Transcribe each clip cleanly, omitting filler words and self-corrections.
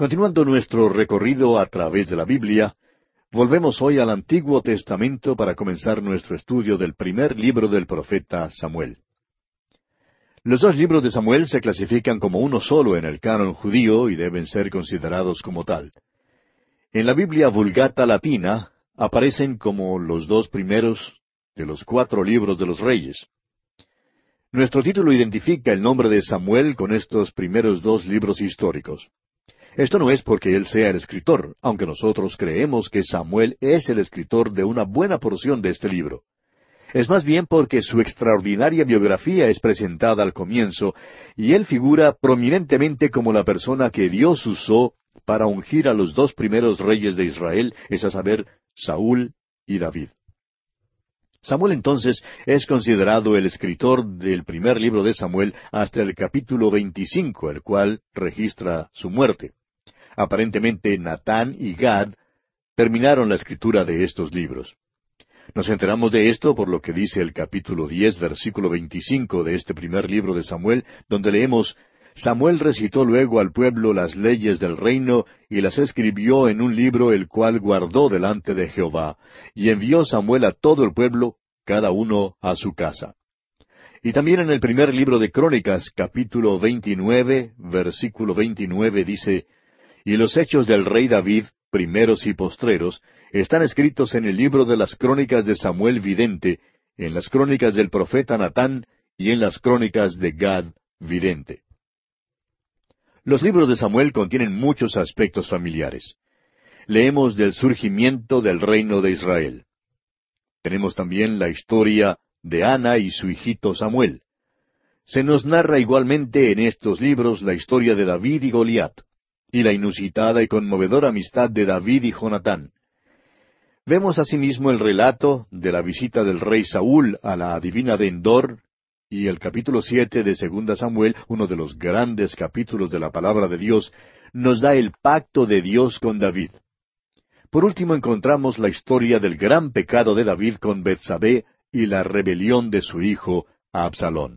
Continuando nuestro recorrido a través de la Biblia, volvemos hoy al Antiguo Testamento para comenzar nuestro estudio del primer libro del profeta Samuel. Los dos libros de Samuel se clasifican como uno solo en el canon judío y deben ser considerados como tal. En la Biblia Vulgata Latina aparecen como los dos primeros de los 4 libros de los Reyes. Nuestro título identifica el nombre de Samuel con estos primeros 2 libros históricos. Esto no es porque él sea el escritor, aunque nosotros creemos que Samuel es el escritor de una buena porción de este libro. Es más bien porque su extraordinaria biografía es presentada al comienzo, y él figura prominentemente como la persona que Dios usó para ungir a los 2 primeros reyes de Israel, es a saber, Saúl y David. Samuel entonces es considerado el escritor del primer libro de Samuel hasta el capítulo 25, el cual registra su muerte. Aparentemente Natán y Gad terminaron la escritura de estos libros. Nos enteramos de esto por lo que dice el capítulo 10, versículo 25 de este primer libro de Samuel, donde leemos: Samuel recitó luego al pueblo las leyes del reino y las escribió en un libro el cual guardó delante de Jehová, y envió Samuel a todo el pueblo, cada uno a su casa. Y también en el primer libro de Crónicas, capítulo 29, versículo 29 dice: Y los hechos del rey David, primeros y postreros, están escritos en el libro de las crónicas de Samuel vidente, en las crónicas del profeta Natán y en las crónicas de Gad vidente. Los libros de Samuel contienen muchos aspectos familiares. Leemos del surgimiento del reino de Israel. Tenemos también la historia de Ana y su hijito Samuel. Se nos narra igualmente en estos libros la historia de David y Goliat, y la inusitada y conmovedora amistad de David y Jonatán. Vemos asimismo el relato de la visita del rey Saúl a la adivina de Endor, y el capítulo 7 de 2 Samuel, uno de los grandes capítulos de la palabra de Dios, nos da el pacto de Dios con David. Por último encontramos la historia del gran pecado de David con Betsabé y la rebelión de su hijo Absalón.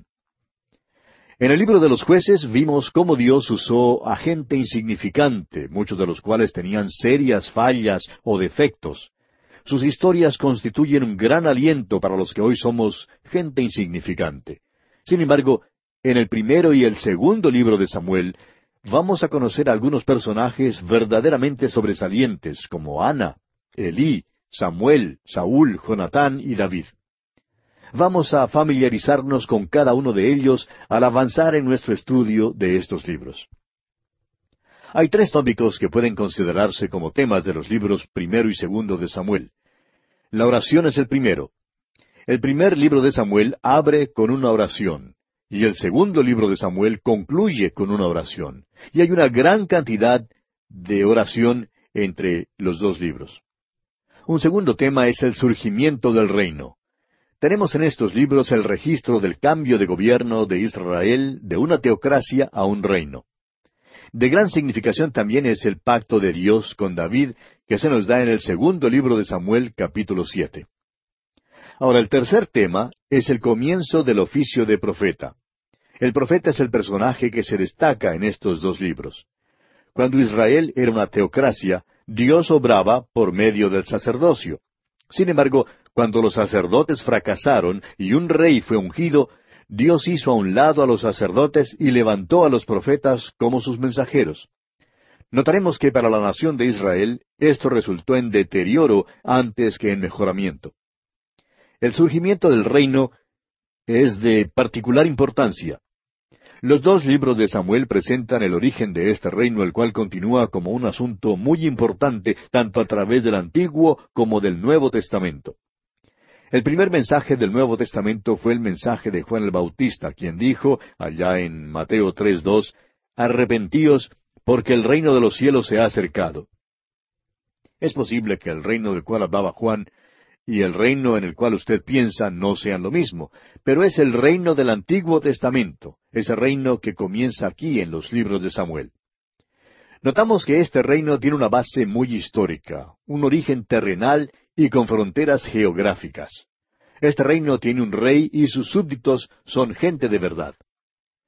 En el libro de los Jueces vimos cómo Dios usó a gente insignificante, muchos de los cuales tenían serias fallas o defectos. Sus historias constituyen un gran aliento para los que hoy somos gente insignificante. Sin embargo, en el primero y el segundo libro de Samuel, vamos a conocer algunos personajes verdaderamente sobresalientes, como Ana, Elí, Samuel, Saúl, Jonatán y David. Vamos a familiarizarnos con cada uno de ellos al avanzar en nuestro estudio de estos libros. Hay 3 tópicos que pueden considerarse como temas de los libros primero y segundo de Samuel. La oración es el primero. El primer libro de Samuel abre con una oración, y el segundo libro de Samuel concluye con una oración. Y hay una gran cantidad de oración entre los 2 libros. Un segundo tema es el surgimiento del reino. Tenemos en estos libros el registro del cambio de gobierno de Israel de una teocracia a un reino. De gran significación también es el pacto de Dios con David, que se nos da en el segundo libro de Samuel, capítulo 7. Ahora, el tercer tema es el comienzo del oficio de profeta. El profeta es el personaje que se destaca en estos 2 libros. Cuando Israel era una teocracia, Dios obraba por medio del sacerdocio. Sin embargo, cuando los sacerdotes fracasaron y un rey fue ungido, Dios hizo a un lado a los sacerdotes y levantó a los profetas como sus mensajeros. Notaremos que para la nación de Israel esto resultó en deterioro antes que en mejoramiento. El surgimiento del reino es de particular importancia. Los 2 libros de Samuel presentan el origen de este reino, el cual continúa como un asunto muy importante tanto a través del Antiguo como del Nuevo Testamento. El primer mensaje del Nuevo Testamento fue el mensaje de Juan el Bautista, quien dijo, allá en Mateo 3:2, «Arrepentíos, porque el reino de los cielos se ha acercado». Es posible que el reino del cual hablaba Juan y el reino en el cual usted piensa no sean lo mismo, pero es el reino del Antiguo Testamento, ese reino que comienza aquí en los libros de Samuel. Notamos que este reino tiene una base muy histórica, un origen terrenal y con fronteras geográficas. Este reino tiene un rey y sus súbditos son gente de verdad.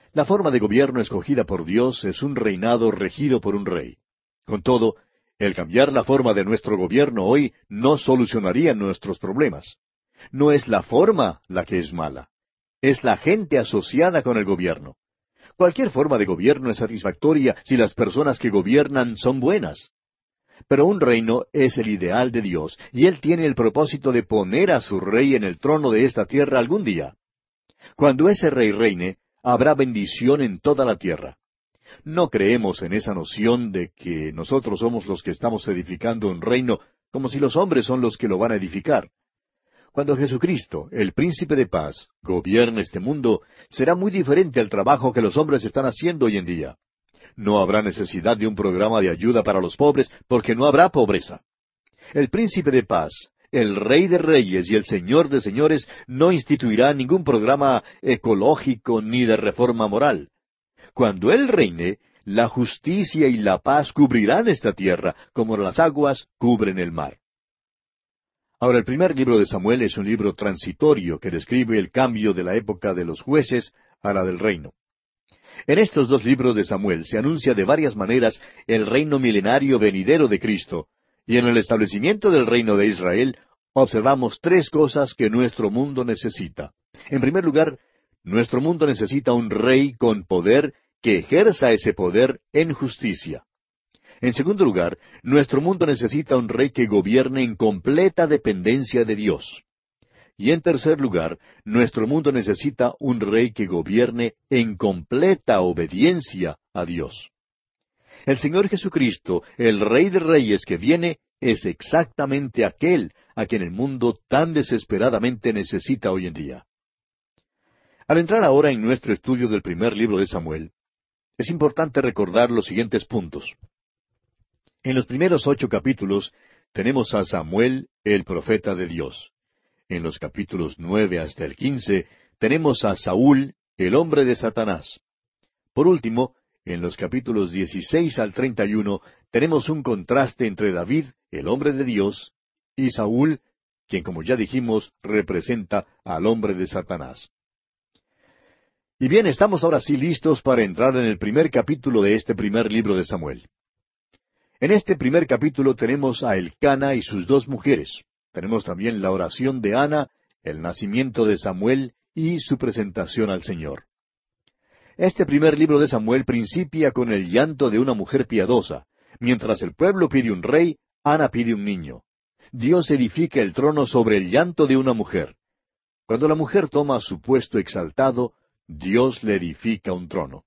La forma de gobierno escogida por Dios es un reinado regido por un rey. Con todo, el cambiar la forma de nuestro gobierno hoy no solucionaría nuestros problemas. No es la forma la que es mala, es la gente asociada con el gobierno. Cualquier forma de gobierno es satisfactoria si las personas que gobiernan son buenas. Pero un reino es el ideal de Dios, y Él tiene el propósito de poner a su rey en el trono de esta tierra algún día. Cuando ese rey reine, habrá bendición en toda la tierra. No creemos en esa noción de que nosotros somos los que estamos edificando un reino, como si los hombres son los que lo van a edificar. Cuando Jesucristo, el Príncipe de Paz, gobierne este mundo, será muy diferente al trabajo que los hombres están haciendo hoy en día. No habrá necesidad de un programa de ayuda para los pobres, porque no habrá pobreza. El Príncipe de Paz, el Rey de Reyes y el Señor de Señores no instituirá ningún programa ecológico ni de reforma moral. Cuando Él reine, la justicia y la paz cubrirán esta tierra, como las aguas cubren el mar. Ahora, el primer libro de Samuel es un libro transitorio que describe el cambio de la época de los jueces a la del reino. En estos dos libros de Samuel se anuncia de varias maneras el reino milenario venidero de Cristo, y en el establecimiento del reino de Israel observamos tres cosas que nuestro mundo necesita. En primer lugar, nuestro mundo necesita un rey con poder que ejerza ese poder en justicia. En segundo lugar, nuestro mundo necesita un rey que gobierne en completa dependencia de Dios. Y en tercer lugar, nuestro mundo necesita un rey que gobierne en completa obediencia a Dios. El Señor Jesucristo, el Rey de Reyes que viene, es exactamente aquel a quien el mundo tan desesperadamente necesita hoy en día. Al entrar ahora en nuestro estudio del primer libro de Samuel, es importante recordar los siguientes puntos. En los primeros 8 capítulos tenemos a Samuel, el profeta de Dios. En los capítulos 9 hasta el 15 tenemos a Saúl, el hombre de Satanás. Por último, en los capítulos 16 al 31 tenemos un contraste entre David, el hombre de Dios, y Saúl, quien, como ya dijimos, representa al hombre de Satanás. Y bien, estamos ahora sí listos para entrar en el primer capítulo de este primer libro de Samuel. En este primer capítulo tenemos a Elcana y sus 2 mujeres. Tenemos también la oración de Ana, el nacimiento de Samuel y su presentación al Señor. Este primer libro de Samuel principia con el llanto de una mujer piadosa. Mientras el pueblo pide un rey, Ana pide un niño. Dios edifica el trono sobre el llanto de una mujer. Cuando la mujer toma su puesto exaltado, Dios le edifica un trono.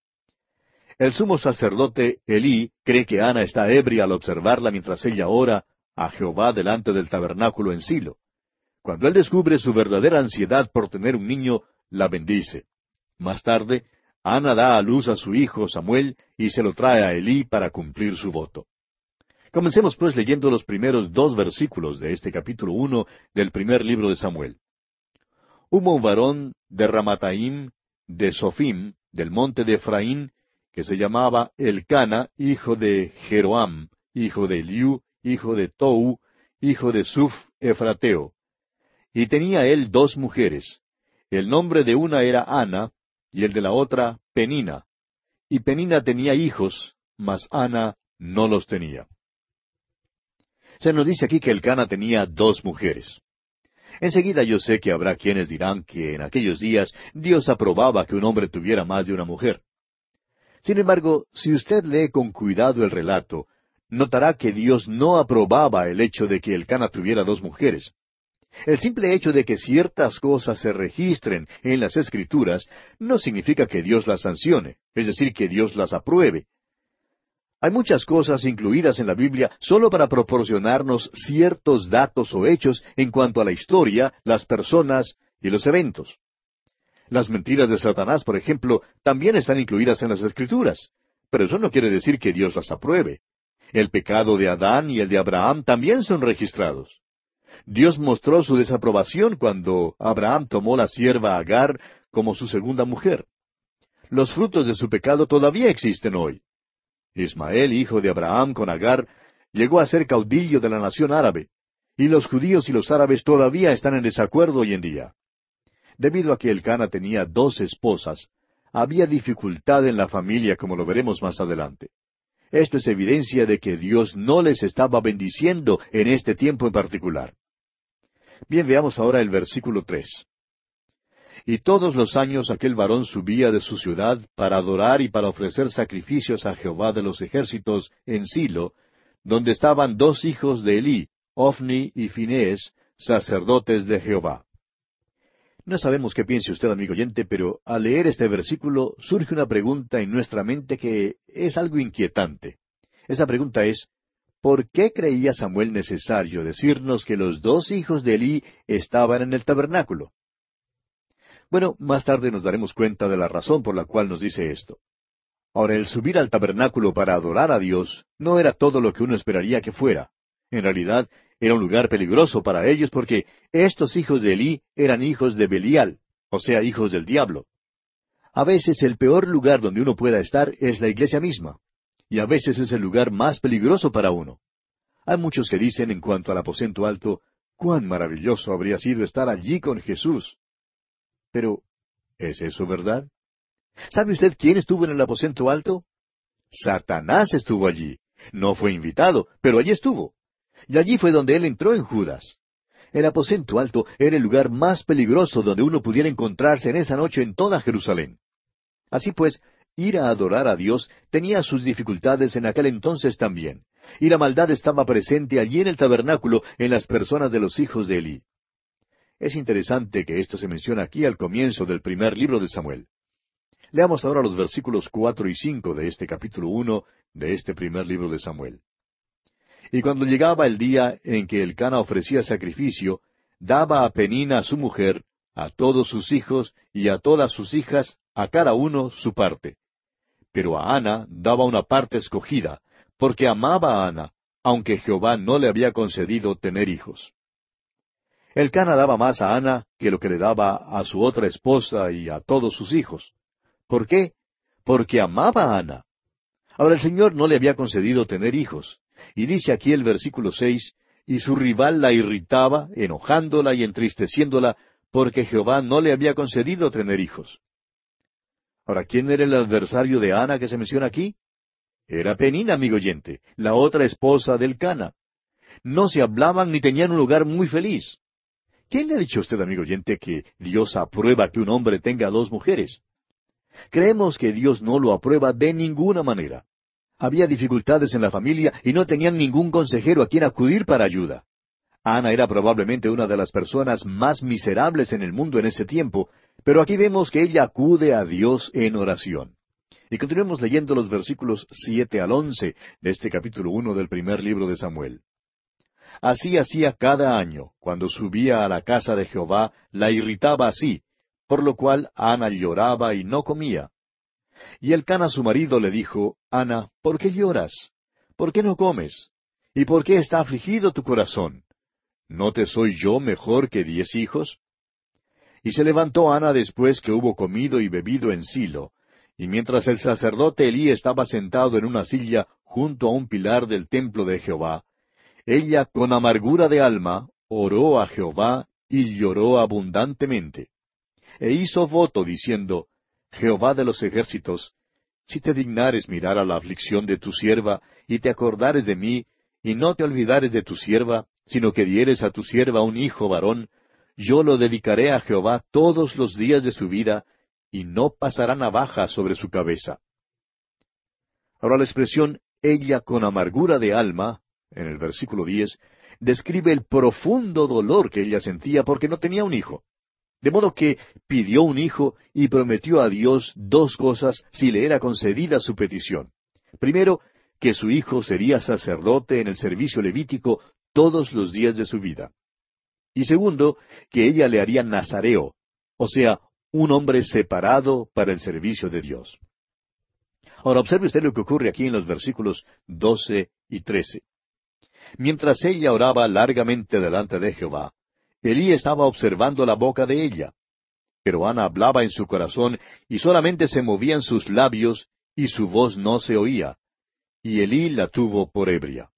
El sumo sacerdote Elí cree que Ana está ebria al observarla mientras ella ora a Jehová delante del tabernáculo en Silo. Cuando él descubre su verdadera ansiedad por tener un niño, la bendice. Más tarde, Ana da a luz a su hijo Samuel y se lo trae a Elí para cumplir su voto. Comencemos pues leyendo los primeros 2 versículos de este capítulo 1 del primer libro de Samuel. Hubo un varón de Ramataim, de Sofim, del monte de Efraín, que se llamaba Elcana, hijo de Jeroam, hijo de Eliú, hijo de Tou, hijo de Suf, Efrateo. Y tenía él 2 mujeres. El nombre de una era Ana, y el de la otra Penina. Y Penina tenía hijos, mas Ana no los tenía. Se nos dice aquí que Elcana tenía 2 mujeres. Enseguida yo sé que habrá quienes dirán que en aquellos días Dios aprobaba que un hombre tuviera más de una mujer. Sin embargo, si usted lee con cuidado el relato, notará que Dios no aprobaba el hecho de que Elcana tuviera 2 mujeres. El simple hecho de que ciertas cosas se registren en las Escrituras no significa que Dios las sancione, es decir, que Dios las apruebe. Hay muchas cosas incluidas en la Biblia solo para proporcionarnos ciertos datos o hechos en cuanto a la historia, las personas y los eventos. Las mentiras de Satanás, por ejemplo, también están incluidas en las Escrituras, pero eso no quiere decir que Dios las apruebe. El pecado de Adán y el de Abraham también son registrados. Dios mostró su desaprobación cuando Abraham tomó la sierva Agar como su segunda mujer. Los frutos de su pecado todavía existen hoy. Ismael, hijo de Abraham con Agar, llegó a ser caudillo de la nación árabe, y los judíos y los árabes todavía están en desacuerdo hoy en día. Debido a que Elcana tenía 2 esposas, Había dificultad en la familia, como lo veremos más adelante. Esto es evidencia de que Dios no les estaba bendiciendo en este tiempo en particular. Bien, veamos ahora el versículo 3. Y todos los años aquel varón subía de su ciudad para adorar y para ofrecer sacrificios a Jehová de los ejércitos en Silo, donde estaban dos hijos de Elí, Ofni y Finehés, sacerdotes de Jehová. No sabemos qué piense usted, amigo oyente, pero al leer este versículo surge una pregunta en nuestra mente que es algo inquietante. Esa pregunta es, ¿por qué creía Samuel necesario decirnos que los dos hijos de Elí estaban en el tabernáculo? Bueno, más tarde nos daremos cuenta de la razón por la cual nos dice esto. Ahora, el subir al tabernáculo para adorar a Dios no era todo lo que uno esperaría que fuera. En realidad, era un lugar peligroso para ellos porque estos hijos de Elí eran hijos de Belial, o sea, hijos del diablo. A veces el peor lugar donde uno pueda estar es la iglesia misma, y a veces es el lugar más peligroso para uno. Hay muchos que dicen en cuanto al aposento alto, cuán maravilloso habría sido estar allí con Jesús. Pero, ¿es eso verdad? ¿Sabe usted quién estuvo en el aposento alto? Satanás estuvo allí. No fue invitado, pero allí estuvo. Y allí fue donde él entró en Judas. El aposento alto era el lugar más peligroso donde uno pudiera encontrarse en esa noche en toda Jerusalén. Así pues, ir a adorar a Dios tenía sus dificultades en aquel entonces también, y la maldad estaba presente allí en el tabernáculo en las personas de los hijos de Elí. Es interesante que esto se menciona aquí al comienzo del primer libro de Samuel. Leamos ahora los versículos 4 y 5 de este capítulo 1 de este primer libro de Samuel. Y cuando llegaba el día en que Elcana ofrecía sacrificio, daba a Penina su mujer, a todos sus hijos y a todas sus hijas, a cada uno su parte. Pero a Ana daba una parte escogida, porque amaba a Ana, aunque Jehová no le había concedido tener hijos. Elcana daba más a Ana que lo que le daba a su otra esposa y a todos sus hijos. ¿Por qué? Porque amaba a Ana. Ahora el Señor no le había concedido tener hijos. Y dice aquí el versículo 6, y su rival la irritaba, enojándola y entristeciéndola, porque Jehová no le había concedido tener hijos. Ahora, ¿quién era el adversario de Ana que se menciona aquí? Era Penina, amigo oyente, la otra esposa del Elcana. No se hablaban ni tenían un lugar muy feliz. ¿Quién le ha dicho a usted, amigo oyente, que Dios aprueba que un hombre tenga dos mujeres? Creemos que Dios no lo aprueba de ninguna manera. Había dificultades en la familia y no tenían ningún consejero a quien acudir para ayuda. Ana era probablemente una de las personas más miserables en el mundo en ese tiempo, pero aquí vemos que ella acude a Dios en oración. Y continuemos leyendo los versículos 7 al 11 de este capítulo 1 del primer libro de Samuel. Así hacía cada año, cuando subía a la casa de Jehová, la irritaba así, por lo cual Ana lloraba y no comía. Y Elcana su marido le dijo, Ana, ¿por qué lloras? ¿Por qué no comes? ¿Y por qué está afligido tu corazón? ¿No te soy yo mejor que 10 hijos? Y se levantó Ana después que hubo comido y bebido en Silo, y mientras el sacerdote Elí estaba sentado en una silla junto a un pilar del templo de Jehová, ella con amargura de alma oró a Jehová y lloró abundantemente. E hizo voto diciendo, Jehová de los ejércitos, si te dignares mirar a la aflicción de tu sierva, y te acordares de mí, y no te olvidares de tu sierva, sino que dieres a tu sierva un hijo varón, yo lo dedicaré a Jehová todos los días de su vida, y no pasará navaja sobre su cabeza. Ahora la expresión ella con amargura de alma, en el versículo 10, describe el profundo dolor que ella sentía porque no tenía un hijo. De modo que pidió un hijo y prometió a Dios dos cosas si le era concedida su petición. Primero, que su hijo sería sacerdote en el servicio levítico todos los días de su vida. Y segundo, que ella le haría nazareo, o sea, un hombre separado para el servicio de Dios. Ahora observe usted lo que ocurre aquí en los versículos 12 y 13. Mientras ella oraba largamente delante de Jehová, Elí estaba observando la boca de ella. Pero Ana hablaba en su corazón, y solamente se movían sus labios, y su voz no se oía. Y Elí la tuvo por ebria.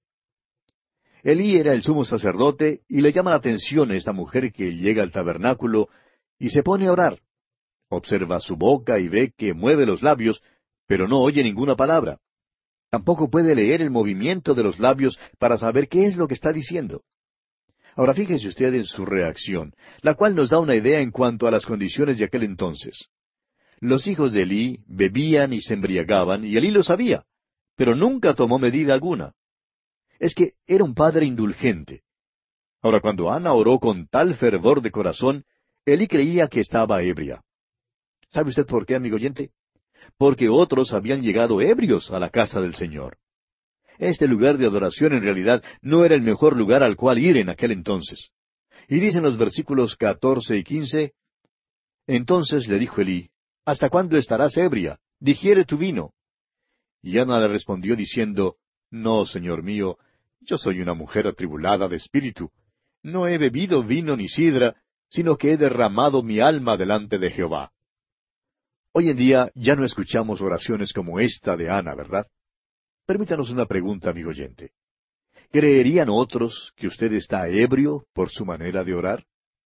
Elí era el sumo sacerdote, y le llama la atención esta mujer que llega al tabernáculo, y se pone a orar. Observa su boca y ve que mueve los labios, pero no oye ninguna palabra. Tampoco puede leer el movimiento de los labios para saber qué es lo que está diciendo. Ahora fíjese usted en su reacción, la cual nos da una idea en cuanto a las condiciones de aquel entonces. Los hijos de Elí bebían y se embriagaban, y Elí lo sabía, pero nunca tomó medida alguna. Es que era un padre indulgente. Ahora, cuando Ana oró con tal fervor de corazón, Elí creía que estaba ebria. ¿Sabe usted por qué, amigo oyente? Porque otros habían llegado ebrios a la casa del Señor. Este lugar de adoración en realidad no era el mejor lugar al cual ir en aquel entonces. Y dicen los versículos 14 y 15, entonces le dijo Elí, ¿hasta cuándo estarás ebria? Digiere tu vino. Y Ana le respondió diciendo, no, señor mío, yo soy una mujer atribulada de espíritu. No he bebido vino ni sidra, sino que he derramado mi alma delante de Jehová. Hoy en día ya no escuchamos oraciones como esta de Ana, ¿verdad? Permítanos una pregunta, amigo oyente. ¿Creerían otros que usted está ebrio por su manera de orar?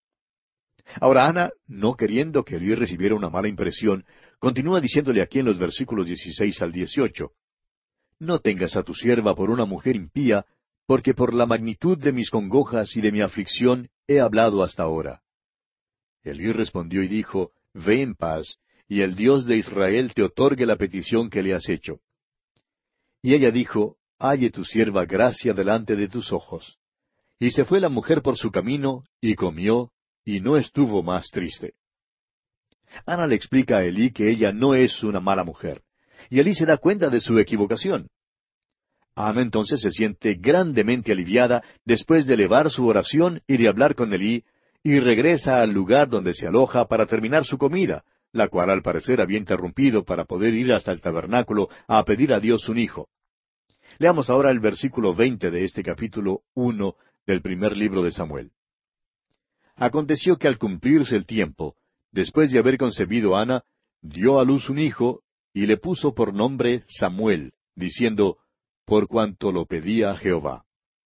Ahora Ana, no queriendo que Elí recibiera una mala impresión, continúa diciéndole aquí en los versículos 16 al 18, no tengas a tu sierva por una mujer impía, porque por la magnitud de mis congojas y de mi aflicción he hablado hasta ahora. Elí respondió y dijo, ve en paz, y el Dios de Israel te otorgue la petición que le has hecho. Y ella dijo, halle tu sierva gracia delante de tus ojos. Y se fue la mujer por su camino, y comió, y no estuvo más triste. Ana le explica a Elí que ella no es una mala mujer, y Elí se da cuenta de su equivocación. Ana entonces se siente grandemente aliviada después de elevar su oración y de hablar con Elí, y regresa al lugar donde se aloja para terminar su comida, la cual al parecer había interrumpido para poder ir hasta el tabernáculo a pedir a Dios un hijo. Leamos ahora el versículo 20 de este capítulo 1 del primer libro de Samuel. Aconteció que al cumplirse el tiempo, después de haber concebido Ana, dio a luz un hijo, y le puso por nombre Samuel, diciendo, por cuanto lo pedía a Jehová.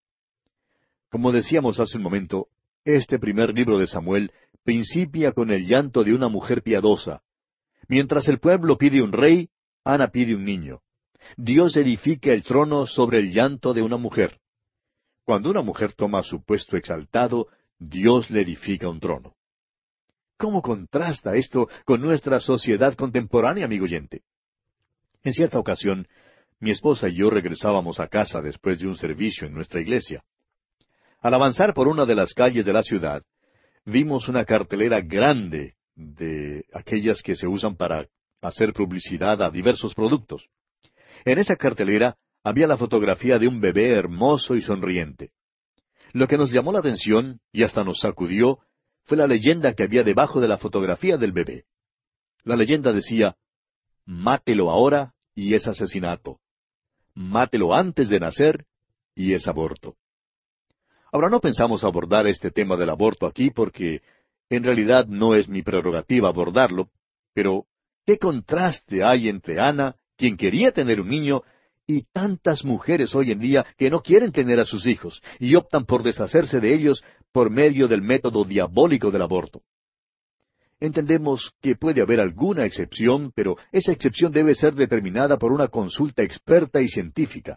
Como decíamos hace un momento, este primer libro de Samuel principia con el llanto de una mujer piadosa. Mientras el pueblo pide un rey, Ana pide un niño. Dios edifica el trono sobre el llanto de una mujer. Cuando una mujer toma su puesto exaltado, Dios le edifica un trono. ¿Cómo contrasta esto con nuestra sociedad contemporánea, amigo oyente? En cierta ocasión, mi esposa y yo regresábamos a casa después de un servicio en nuestra iglesia. Al avanzar por una de las calles de la ciudad, vimos una cartelera grande de aquellas que se usan para hacer publicidad a diversos productos. En esa cartelera había la fotografía de un bebé hermoso y sonriente. Lo que nos llamó la atención, y hasta nos sacudió, fue la leyenda que había debajo de la fotografía del bebé. La leyenda decía, mátelo ahora y es asesinato. Mátelo antes de nacer y es aborto. Ahora no pensamos abordar este tema del aborto aquí porque en realidad no es mi prerrogativa abordarlo, pero ¿qué contraste hay entre Ana, quien quería tener un niño, y tantas mujeres hoy en día que no quieren tener a sus hijos y optan por deshacerse de ellos por medio del método diabólico del aborto? Entendemos que puede haber alguna excepción, pero esa excepción debe ser determinada por una consulta experta y científica.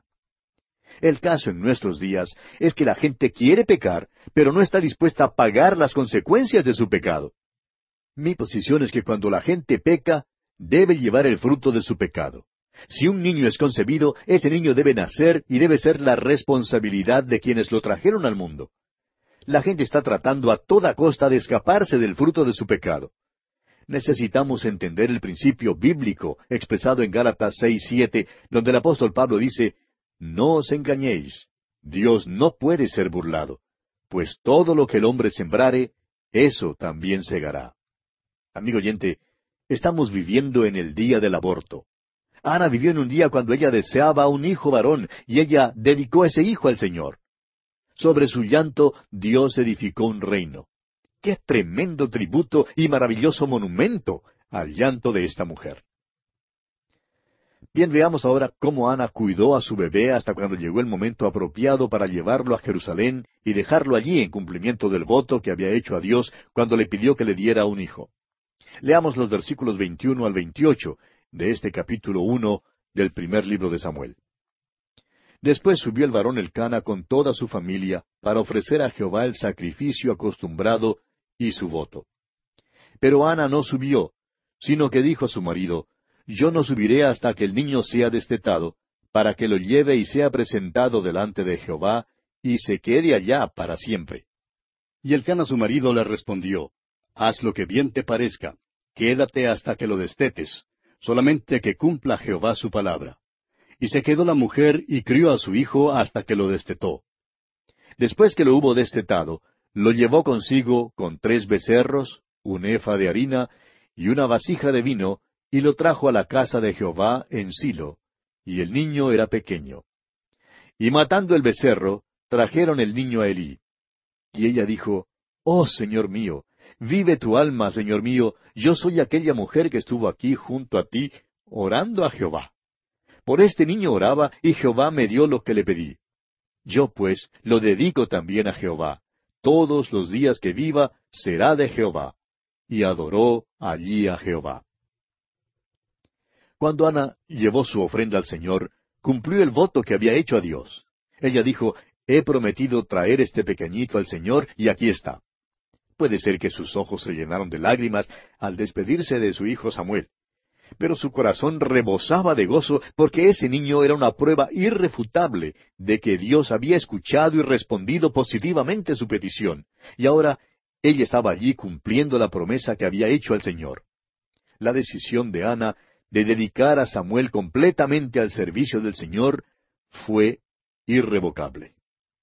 El caso en nuestros días es que la gente quiere pecar, pero no está dispuesta a pagar las consecuencias de su pecado. Mi posición es que cuando la gente peca, debe llevar el fruto de su pecado. Si un niño es concebido, ese niño debe nacer y debe ser la responsabilidad de quienes lo trajeron al mundo. La gente está tratando a toda costa de escaparse del fruto de su pecado. Necesitamos entender el principio bíblico expresado en Gálatas 6:7, donde el apóstol Pablo dice, no os engañéis, Dios no puede ser burlado, pues todo lo que el hombre sembrare, eso también segará. Amigo oyente, estamos viviendo en el día del aborto. Ana vivió en un día cuando ella deseaba un hijo varón, y ella dedicó ese hijo al Señor. Sobre su llanto, Dios edificó un reino. ¡Qué tremendo tributo y maravilloso monumento al llanto de esta mujer! Bien, veamos ahora cómo Ana cuidó a su bebé hasta cuando llegó el momento apropiado para llevarlo a Jerusalén y dejarlo allí en cumplimiento del voto que había hecho a Dios cuando le pidió que le diera un hijo. Leamos los versículos 21 al 28 de este capítulo 1 del primer libro de Samuel. Después subió el varón Elcana con toda su familia para ofrecer a Jehová el sacrificio acostumbrado y su voto. Pero Ana no subió, sino que dijo a su marido, Yo no subiré hasta que el niño sea destetado, para que lo lleve y sea presentado delante de Jehová, y se quede allá para siempre. Y Elcana su marido le respondió, Haz lo que bien te parezca, quédate hasta que lo destetes, solamente que cumpla Jehová su palabra. Y se quedó la mujer y crió a su hijo hasta que lo destetó. Después que lo hubo destetado, lo llevó consigo con 3 becerros, un efa de harina y una vasija de vino, y lo trajo a la casa de Jehová en Silo, y el niño era pequeño. Y matando el becerro, trajeron el niño a Elí. Y ella dijo, Oh, Señor mío, vive tu alma, Señor mío, yo soy aquella mujer que estuvo aquí junto a ti, orando a Jehová. Por este niño oraba, y Jehová me dio lo que le pedí. Yo, pues, lo dedico también a Jehová. Todos los días que viva será de Jehová. Y adoró allí a Jehová. Cuando Ana llevó su ofrenda al Señor, cumplió el voto que había hecho a Dios. Ella dijo, He prometido traer este pequeñito al Señor, y aquí está. Puede ser que sus ojos se llenaron de lágrimas al despedirse de su hijo Samuel. Pero su corazón rebosaba de gozo porque ese niño era una prueba irrefutable de que Dios había escuchado y respondido positivamente su petición. Y ahora ella estaba allí cumpliendo la promesa que había hecho al Señor. La decisión de Ana de dedicar a Samuel completamente al servicio del Señor fue irrevocable.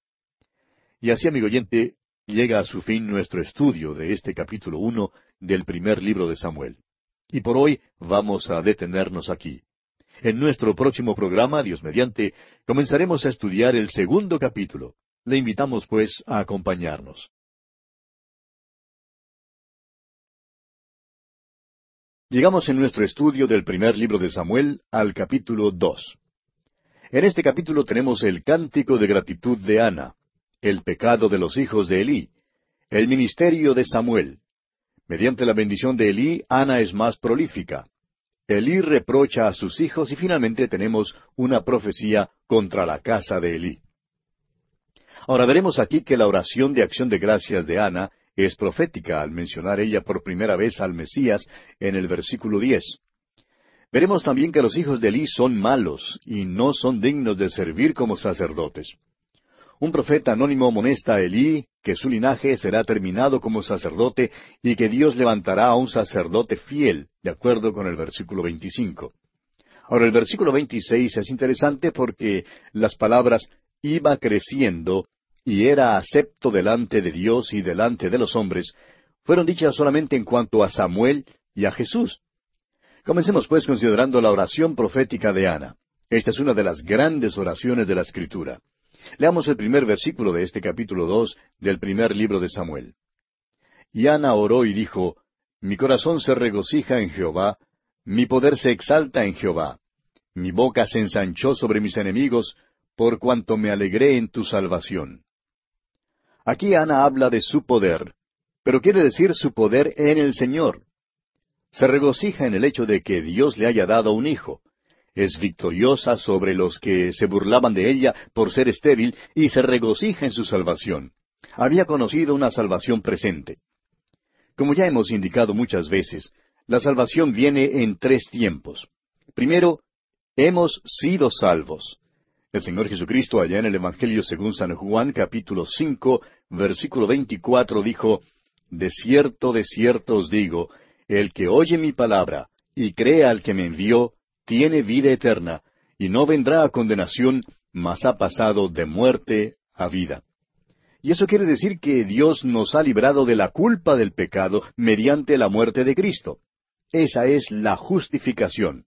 Y así, amigo oyente, llega a su fin nuestro estudio de este capítulo 1 del primer libro de Samuel. Y por hoy vamos a detenernos aquí. En nuestro próximo programa, Dios mediante, comenzaremos a estudiar el segundo capítulo. Le invitamos, pues, a acompañarnos. Llegamos en nuestro estudio del primer libro de Samuel al capítulo 2. En este capítulo tenemos el cántico de gratitud de Ana, el pecado de los hijos de Elí, el ministerio de Samuel. Mediante la bendición de Elí, Ana es más prolífica. Elí reprocha a sus hijos y finalmente tenemos una profecía contra la casa de Elí. Ahora veremos aquí que la oración de acción de gracias de Ana es profética al mencionar ella por primera vez al Mesías en el versículo 10. Veremos también que los hijos de Elí son malos y no son dignos de servir como sacerdotes. Un profeta anónimo amonesta a Elí que su linaje será terminado como sacerdote y que Dios levantará a un sacerdote fiel, de acuerdo con el versículo 25. Ahora, el versículo 26 es interesante porque las palabras iba creciendo y era acepto delante de Dios y delante de los hombres fueron dichas solamente en cuanto a Samuel y a Jesús. Comencemos pues considerando la oración profética de Ana. Esta es una de las grandes oraciones de la Escritura. Leamos el primer versículo de este capítulo 2 del primer libro de Samuel. Y Ana oró y dijo, Mi corazón se regocija en Jehová, mi poder se exalta en Jehová. Mi boca se ensanchó sobre mis enemigos, por cuanto me alegré en tu salvación. Aquí Ana habla de su poder, pero quiere decir su poder en el Señor. Se regocija en el hecho de que Dios le haya dado un hijo. Es victoriosa sobre los que se burlaban de ella por ser estéril y se regocija en su salvación. Había conocido una salvación presente. Como ya hemos indicado muchas veces, la salvación viene en 3 tiempos. Primero, hemos sido salvos. El Señor Jesucristo, allá en el Evangelio según San Juan, capítulo 5, versículo 24, dijo, de cierto os digo, el que oye mi palabra y cree al que me envió, tiene vida eterna, y no vendrá a condenación, mas ha pasado de muerte a vida. Y eso quiere decir que Dios nos ha librado de la culpa del pecado mediante la muerte de Cristo. Esa es la justificación.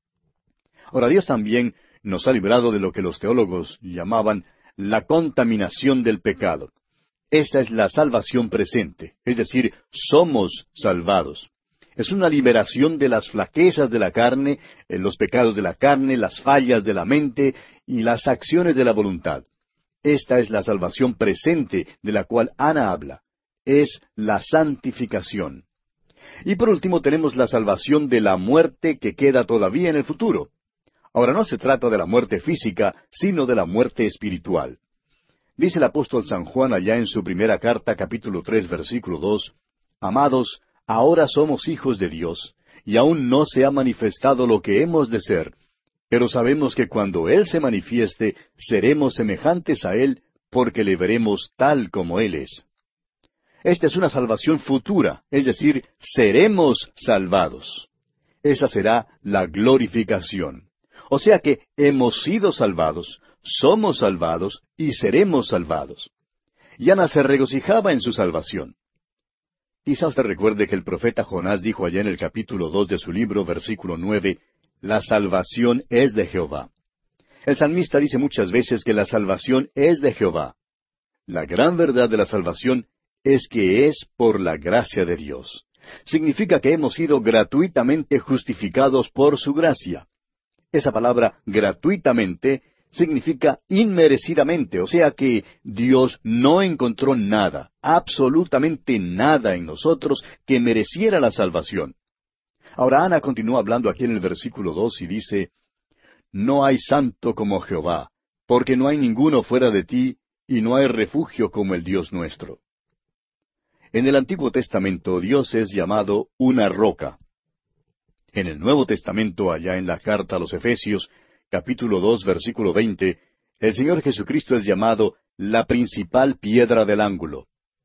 Ahora, Dios también nos ha librado de lo que los teólogos llamaban la contaminación del pecado. Esta es la salvación presente, es decir, somos salvados. Es una liberación de las flaquezas de la carne, los pecados de la carne, las fallas de la mente y las acciones de la voluntad. Esta es la salvación presente de la cual Ana habla. Es la santificación. Y por último tenemos la salvación de la muerte que queda todavía en el futuro. Ahora no se trata de la muerte física, sino de la muerte espiritual. Dice el apóstol San Juan allá en su primera carta, capítulo 3, versículo 2, Amados, ahora somos hijos de Dios, y aún no se ha manifestado lo que hemos de ser, pero sabemos que cuando Él se manifieste, seremos semejantes a Él, porque le veremos tal como Él es. Esta es una salvación futura, es decir, seremos salvados. Esa será la glorificación. O sea que hemos sido salvados, somos salvados y seremos salvados. Y Ana se regocijaba en su salvación. Quizá usted recuerde que el profeta Jonás dijo allá en el capítulo 2 de su libro, versículo 9, La salvación es de Jehová. El salmista dice muchas veces que la salvación es de Jehová. La gran verdad de la salvación es que es por la gracia de Dios. Significa que hemos sido gratuitamente justificados por su gracia. Esa palabra gratuitamente significa inmerecidamente, o sea que Dios no encontró nada, absolutamente nada en nosotros que mereciera la salvación. Ahora Ana continúa hablando aquí en el versículo 2 y dice, No hay santo como Jehová, porque no hay ninguno fuera de ti, y no hay refugio como el Dios nuestro. En el Antiguo Testamento Dios es llamado una roca. En el Nuevo Testamento, allá en la carta a los Efesios, capítulo 2, versículo 20, el Señor Jesucristo es llamado la principal piedra del ángulo.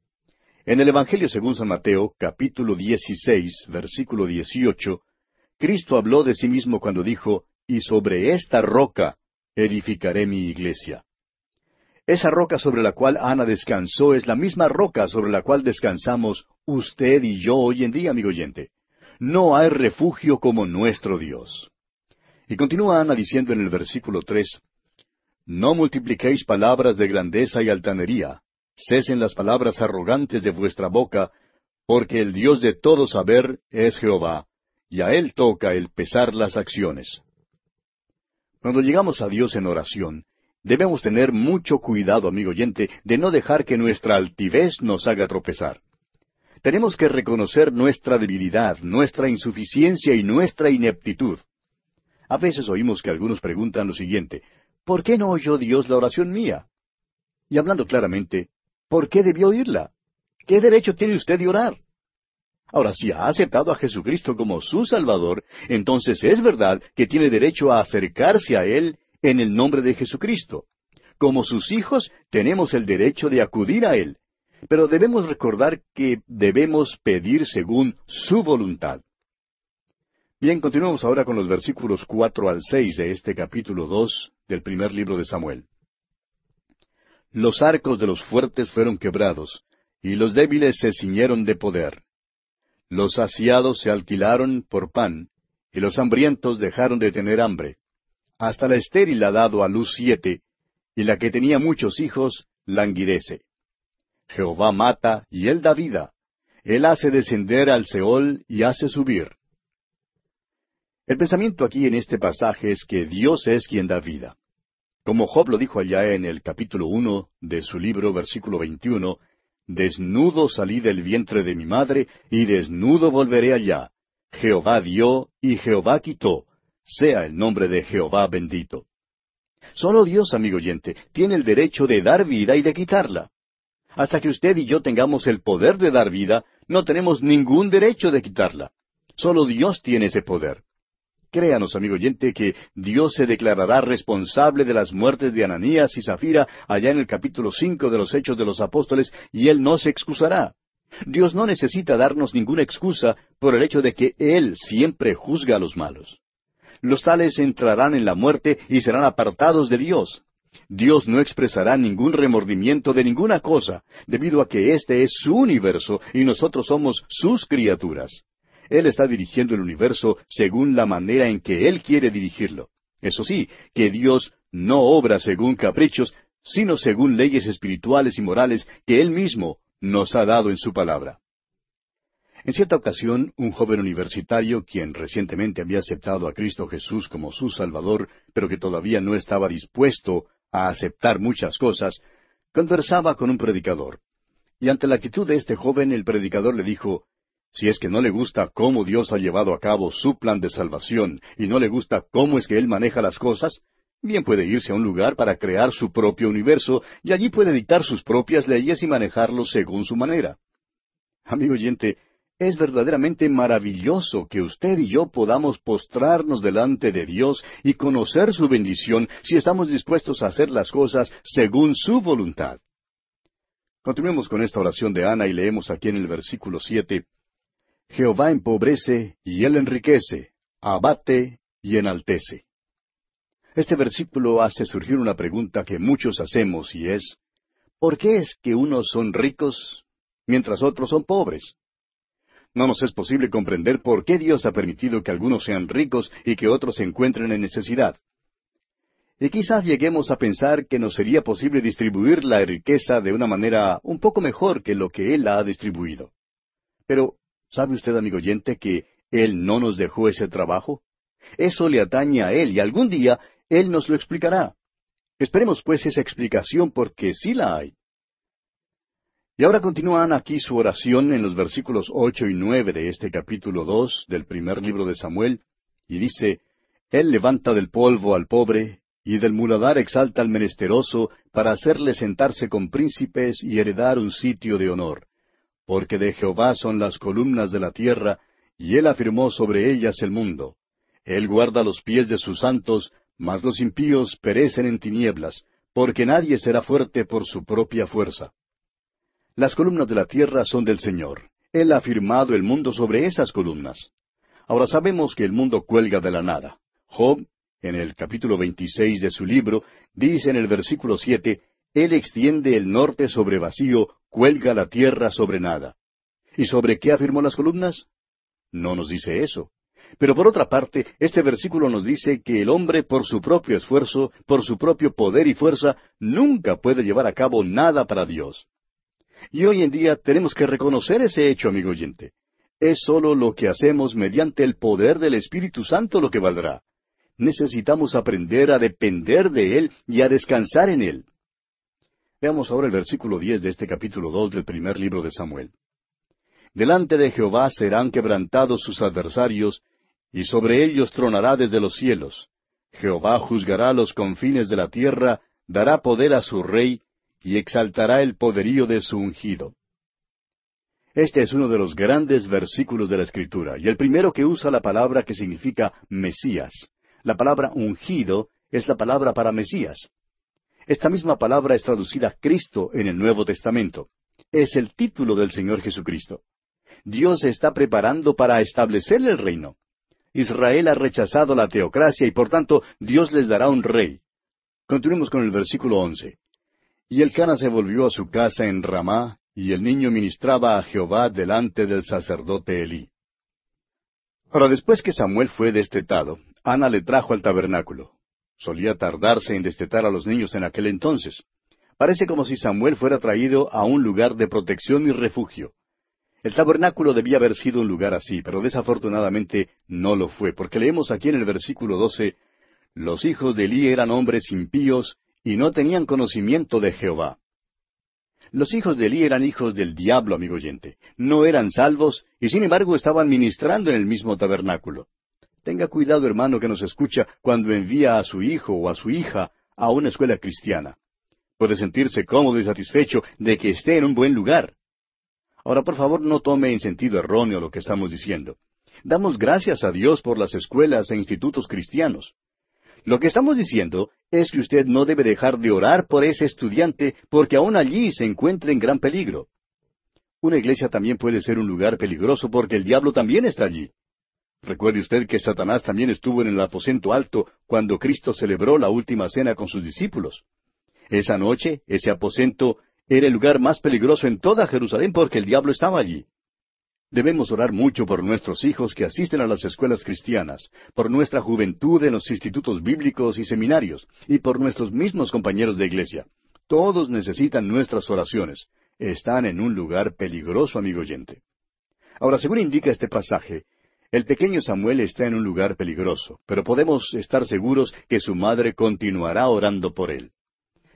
En el Evangelio según San Mateo, capítulo 16, versículo 18, Cristo habló de sí mismo cuando dijo, Y sobre esta roca edificaré mi iglesia. Esa roca sobre la cual Ana descansó es la misma roca sobre la cual descansamos usted y yo hoy en día, amigo oyente. No hay refugio como nuestro Dios. Y continúa Ana diciendo en el versículo 3, No multipliquéis palabras de grandeza y altanería, cesen las palabras arrogantes de vuestra boca, porque el Dios de todo saber es Jehová, y a Él toca el pesar las acciones. Cuando llegamos a Dios en oración, debemos tener mucho cuidado, amigo oyente, de no dejar que nuestra altivez nos haga tropezar. Tenemos que reconocer nuestra debilidad, nuestra insuficiencia y nuestra ineptitud. A veces oímos que algunos preguntan lo siguiente, ¿por qué no oyó Dios la oración mía? Y hablando claramente, ¿por qué debió oírla? ¿Qué derecho tiene usted de orar? Ahora, si ha aceptado a Jesucristo como su Salvador, entonces es verdad que tiene derecho a acercarse a Él en el nombre de Jesucristo. Como sus hijos, tenemos el derecho de acudir a Él. Pero debemos recordar que debemos pedir según su voluntad. Bien, continuamos ahora con los versículos 4 al 6 de este capítulo 2 del primer libro de Samuel. Los arcos de los fuertes fueron quebrados, y los débiles se ciñeron de poder. Los saciados se alquilaron por pan, y los hambrientos dejaron de tener hambre. Hasta la estéril ha dado a luz 7, y la que tenía muchos hijos languidece. Jehová mata, y Él da vida. Él hace descender al Seol y hace subir. El pensamiento aquí en este pasaje es que Dios es quien da vida. Como Job lo dijo allá en el capítulo 1 de su libro, versículo 21, Desnudo salí del vientre de mi madre, y desnudo volveré allá. Jehová dio, y Jehová quitó. Sea el nombre de Jehová bendito. Solo Dios, amigo oyente, tiene el derecho de dar vida y de quitarla. Hasta que usted y yo tengamos el poder de dar vida, no tenemos ningún derecho de quitarla. Solo Dios tiene ese poder. Créanos, amigo oyente, que Dios se declarará responsable de las muertes de Ananías y Zafira allá en el capítulo 5 de los Hechos de los Apóstoles, y Él no se excusará. Dios no necesita darnos ninguna excusa por el hecho de que Él siempre juzga a los malos. Los tales entrarán en la muerte y serán apartados de Dios. Dios no expresará ningún remordimiento de ninguna cosa, debido a que este es su universo y nosotros somos sus criaturas. Él está dirigiendo el universo según la manera en que Él quiere dirigirlo. Eso sí, que Dios no obra según caprichos, sino según leyes espirituales y morales que Él mismo nos ha dado en su palabra. En cierta ocasión, un joven universitario, quien recientemente había aceptado a Cristo Jesús como su Salvador, pero que todavía no estaba dispuesto a aceptar muchas cosas, conversaba con un predicador. Y ante la actitud de este joven, el predicador le dijo, Si es que no le gusta cómo Dios ha llevado a cabo su plan de salvación y no le gusta cómo es que Él maneja las cosas, bien puede irse a un lugar para crear su propio universo y allí puede dictar sus propias leyes y manejarlos según su manera. Amigo oyente, es verdaderamente maravilloso que usted y yo podamos postrarnos delante de Dios y conocer su bendición si estamos dispuestos a hacer las cosas según su voluntad. Continuemos con esta oración de Ana y leemos aquí en el versículo 7. Jehová empobrece y Él enriquece, abate y enaltece. Este versículo hace surgir una pregunta que muchos hacemos y es, ¿por qué es que unos son ricos mientras otros son pobres? No nos es posible comprender por qué Dios ha permitido que algunos sean ricos y que otros se encuentren en necesidad. Y quizás lleguemos a pensar que nos sería posible distribuir la riqueza de una manera un poco mejor que lo que Él la ha distribuido. Pero, ¿sabe usted, amigo oyente, que Él no nos dejó ese trabajo? Eso le atañe a Él y algún día Él nos lo explicará. Esperemos pues esa explicación porque sí la hay. Y ahora continúan aquí su oración en los versículos 8 y 9 de este capítulo 2 del primer libro de Samuel, y dice, Él levanta del polvo al pobre, y del muladar exalta al menesteroso, para hacerle sentarse con príncipes y heredar un sitio de honor. Porque de Jehová son las columnas de la tierra, y Él afirmó sobre ellas el mundo. Él guarda los pies de sus santos, mas los impíos perecen en tinieblas, porque nadie será fuerte por su propia fuerza. Las columnas de la tierra son del Señor. Él ha firmado el mundo sobre esas columnas. Ahora sabemos que el mundo cuelga de la nada. Job, en el capítulo 26 de su libro, dice en el versículo 7, Él extiende el norte sobre vacío, cuelga la tierra sobre nada. ¿Y sobre qué afirmó las columnas? No nos dice eso. Pero por otra parte, este versículo nos dice que el hombre por su propio esfuerzo, por su propio poder y fuerza, nunca puede llevar a cabo nada para Dios. Y hoy en día tenemos que reconocer ese hecho, amigo oyente. Es sólo lo que hacemos mediante el poder del Espíritu Santo lo que valdrá. Necesitamos aprender a depender de Él y a descansar en Él. Veamos ahora el versículo 10 de este capítulo 2 del primer libro de Samuel. Delante de Jehová serán quebrantados sus adversarios, y sobre ellos tronará desde los cielos. Jehová juzgará los confines de la tierra, dará poder a su rey, y exaltará el poderío de su ungido. Este es uno de los grandes versículos de la Escritura, y el primero que usa la palabra que significa Mesías. La palabra ungido es la palabra para Mesías. Esta misma palabra es traducida Cristo en el Nuevo Testamento. Es el título del Señor Jesucristo. Dios se está preparando para establecer el reino. Israel ha rechazado la teocracia y por tanto Dios les dará un rey. Continuemos con el versículo 11. Y Elcana se volvió a su casa en Ramá, y el niño ministraba a Jehová delante del sacerdote Elí. Ahora, después que Samuel fue destetado, Ana le trajo al tabernáculo. Solía tardarse en destetar a los niños en aquel entonces. Parece como si Samuel fuera traído a un lugar de protección y refugio. El tabernáculo debía haber sido un lugar así, pero desafortunadamente no lo fue, porque leemos aquí en el versículo 12, los hijos de Elí eran hombres impíos y no tenían conocimiento de Jehová. Los hijos de Elí eran hijos del diablo, amigo oyente. No eran salvos y sin embargo estaban ministrando en el mismo tabernáculo. Tenga cuidado, hermano, que nos escucha cuando envía a su hijo o a su hija a una escuela cristiana. Puede sentirse cómodo y satisfecho de que esté en un buen lugar. Ahora, por favor, no tome en sentido erróneo lo que estamos diciendo. Damos gracias a Dios por las escuelas e institutos cristianos. Lo que estamos diciendo es que usted no debe dejar de orar por ese estudiante porque aún allí se encuentra en gran peligro. Una iglesia también puede ser un lugar peligroso porque el diablo también está allí. Recuerde usted que Satanás también estuvo en el aposento alto cuando Cristo celebró la última cena con sus discípulos. Esa noche, ese aposento era el lugar más peligroso en toda Jerusalén porque el diablo estaba allí. Debemos orar mucho por nuestros hijos que asisten a las escuelas cristianas, por nuestra juventud en los institutos bíblicos y seminarios, y por nuestros mismos compañeros de iglesia. Todos necesitan nuestras oraciones. Están en un lugar peligroso, amigo oyente. Ahora, según indica este pasaje, el pequeño Samuel está en un lugar peligroso, pero podemos estar seguros que su madre continuará orando por él.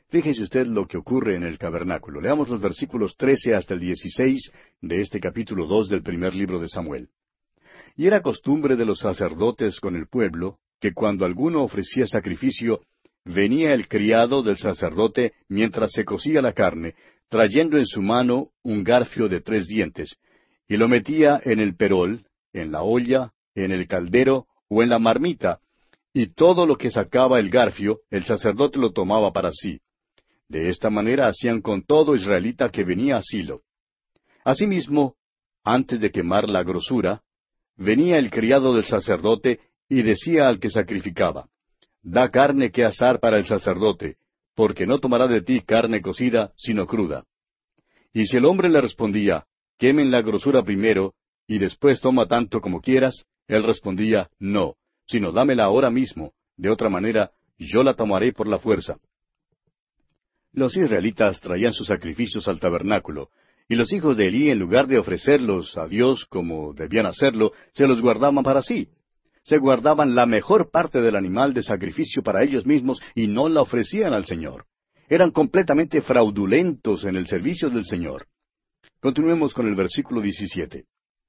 Fíjese usted lo que ocurre en el tabernáculo. Leamos los versículos 13 hasta el 16 de este capítulo 2 del primer libro de Samuel. Y era costumbre de los sacerdotes con el pueblo, que cuando alguno ofrecía sacrificio, venía el criado del sacerdote mientras se cocía la carne, trayendo en su mano un garfio de 3 dientes, y lo metía en el perol, en la olla, en el caldero o en la marmita, y todo lo que sacaba el garfio, el sacerdote lo tomaba para sí. De esta manera hacían con todo israelita que venía a Silo. Asimismo, antes de quemar la grosura, venía el criado del sacerdote y decía al que sacrificaba, da carne que asar para el sacerdote, porque no tomará de ti carne cocida, sino cruda. Y si el hombre le respondía, quemen la grosura primero, y después toma tanto como quieras, él respondía, no, sino dámela ahora mismo, de otra manera yo la tomaré por la fuerza. Los israelitas traían sus sacrificios al tabernáculo, y los hijos de Elí, en lugar de ofrecerlos a Dios como debían hacerlo, se los guardaban para sí. Se guardaban la mejor parte del animal de sacrificio para ellos mismos y no la ofrecían al Señor. Eran completamente fraudulentos en el servicio del Señor. Continuemos con el versículo 17.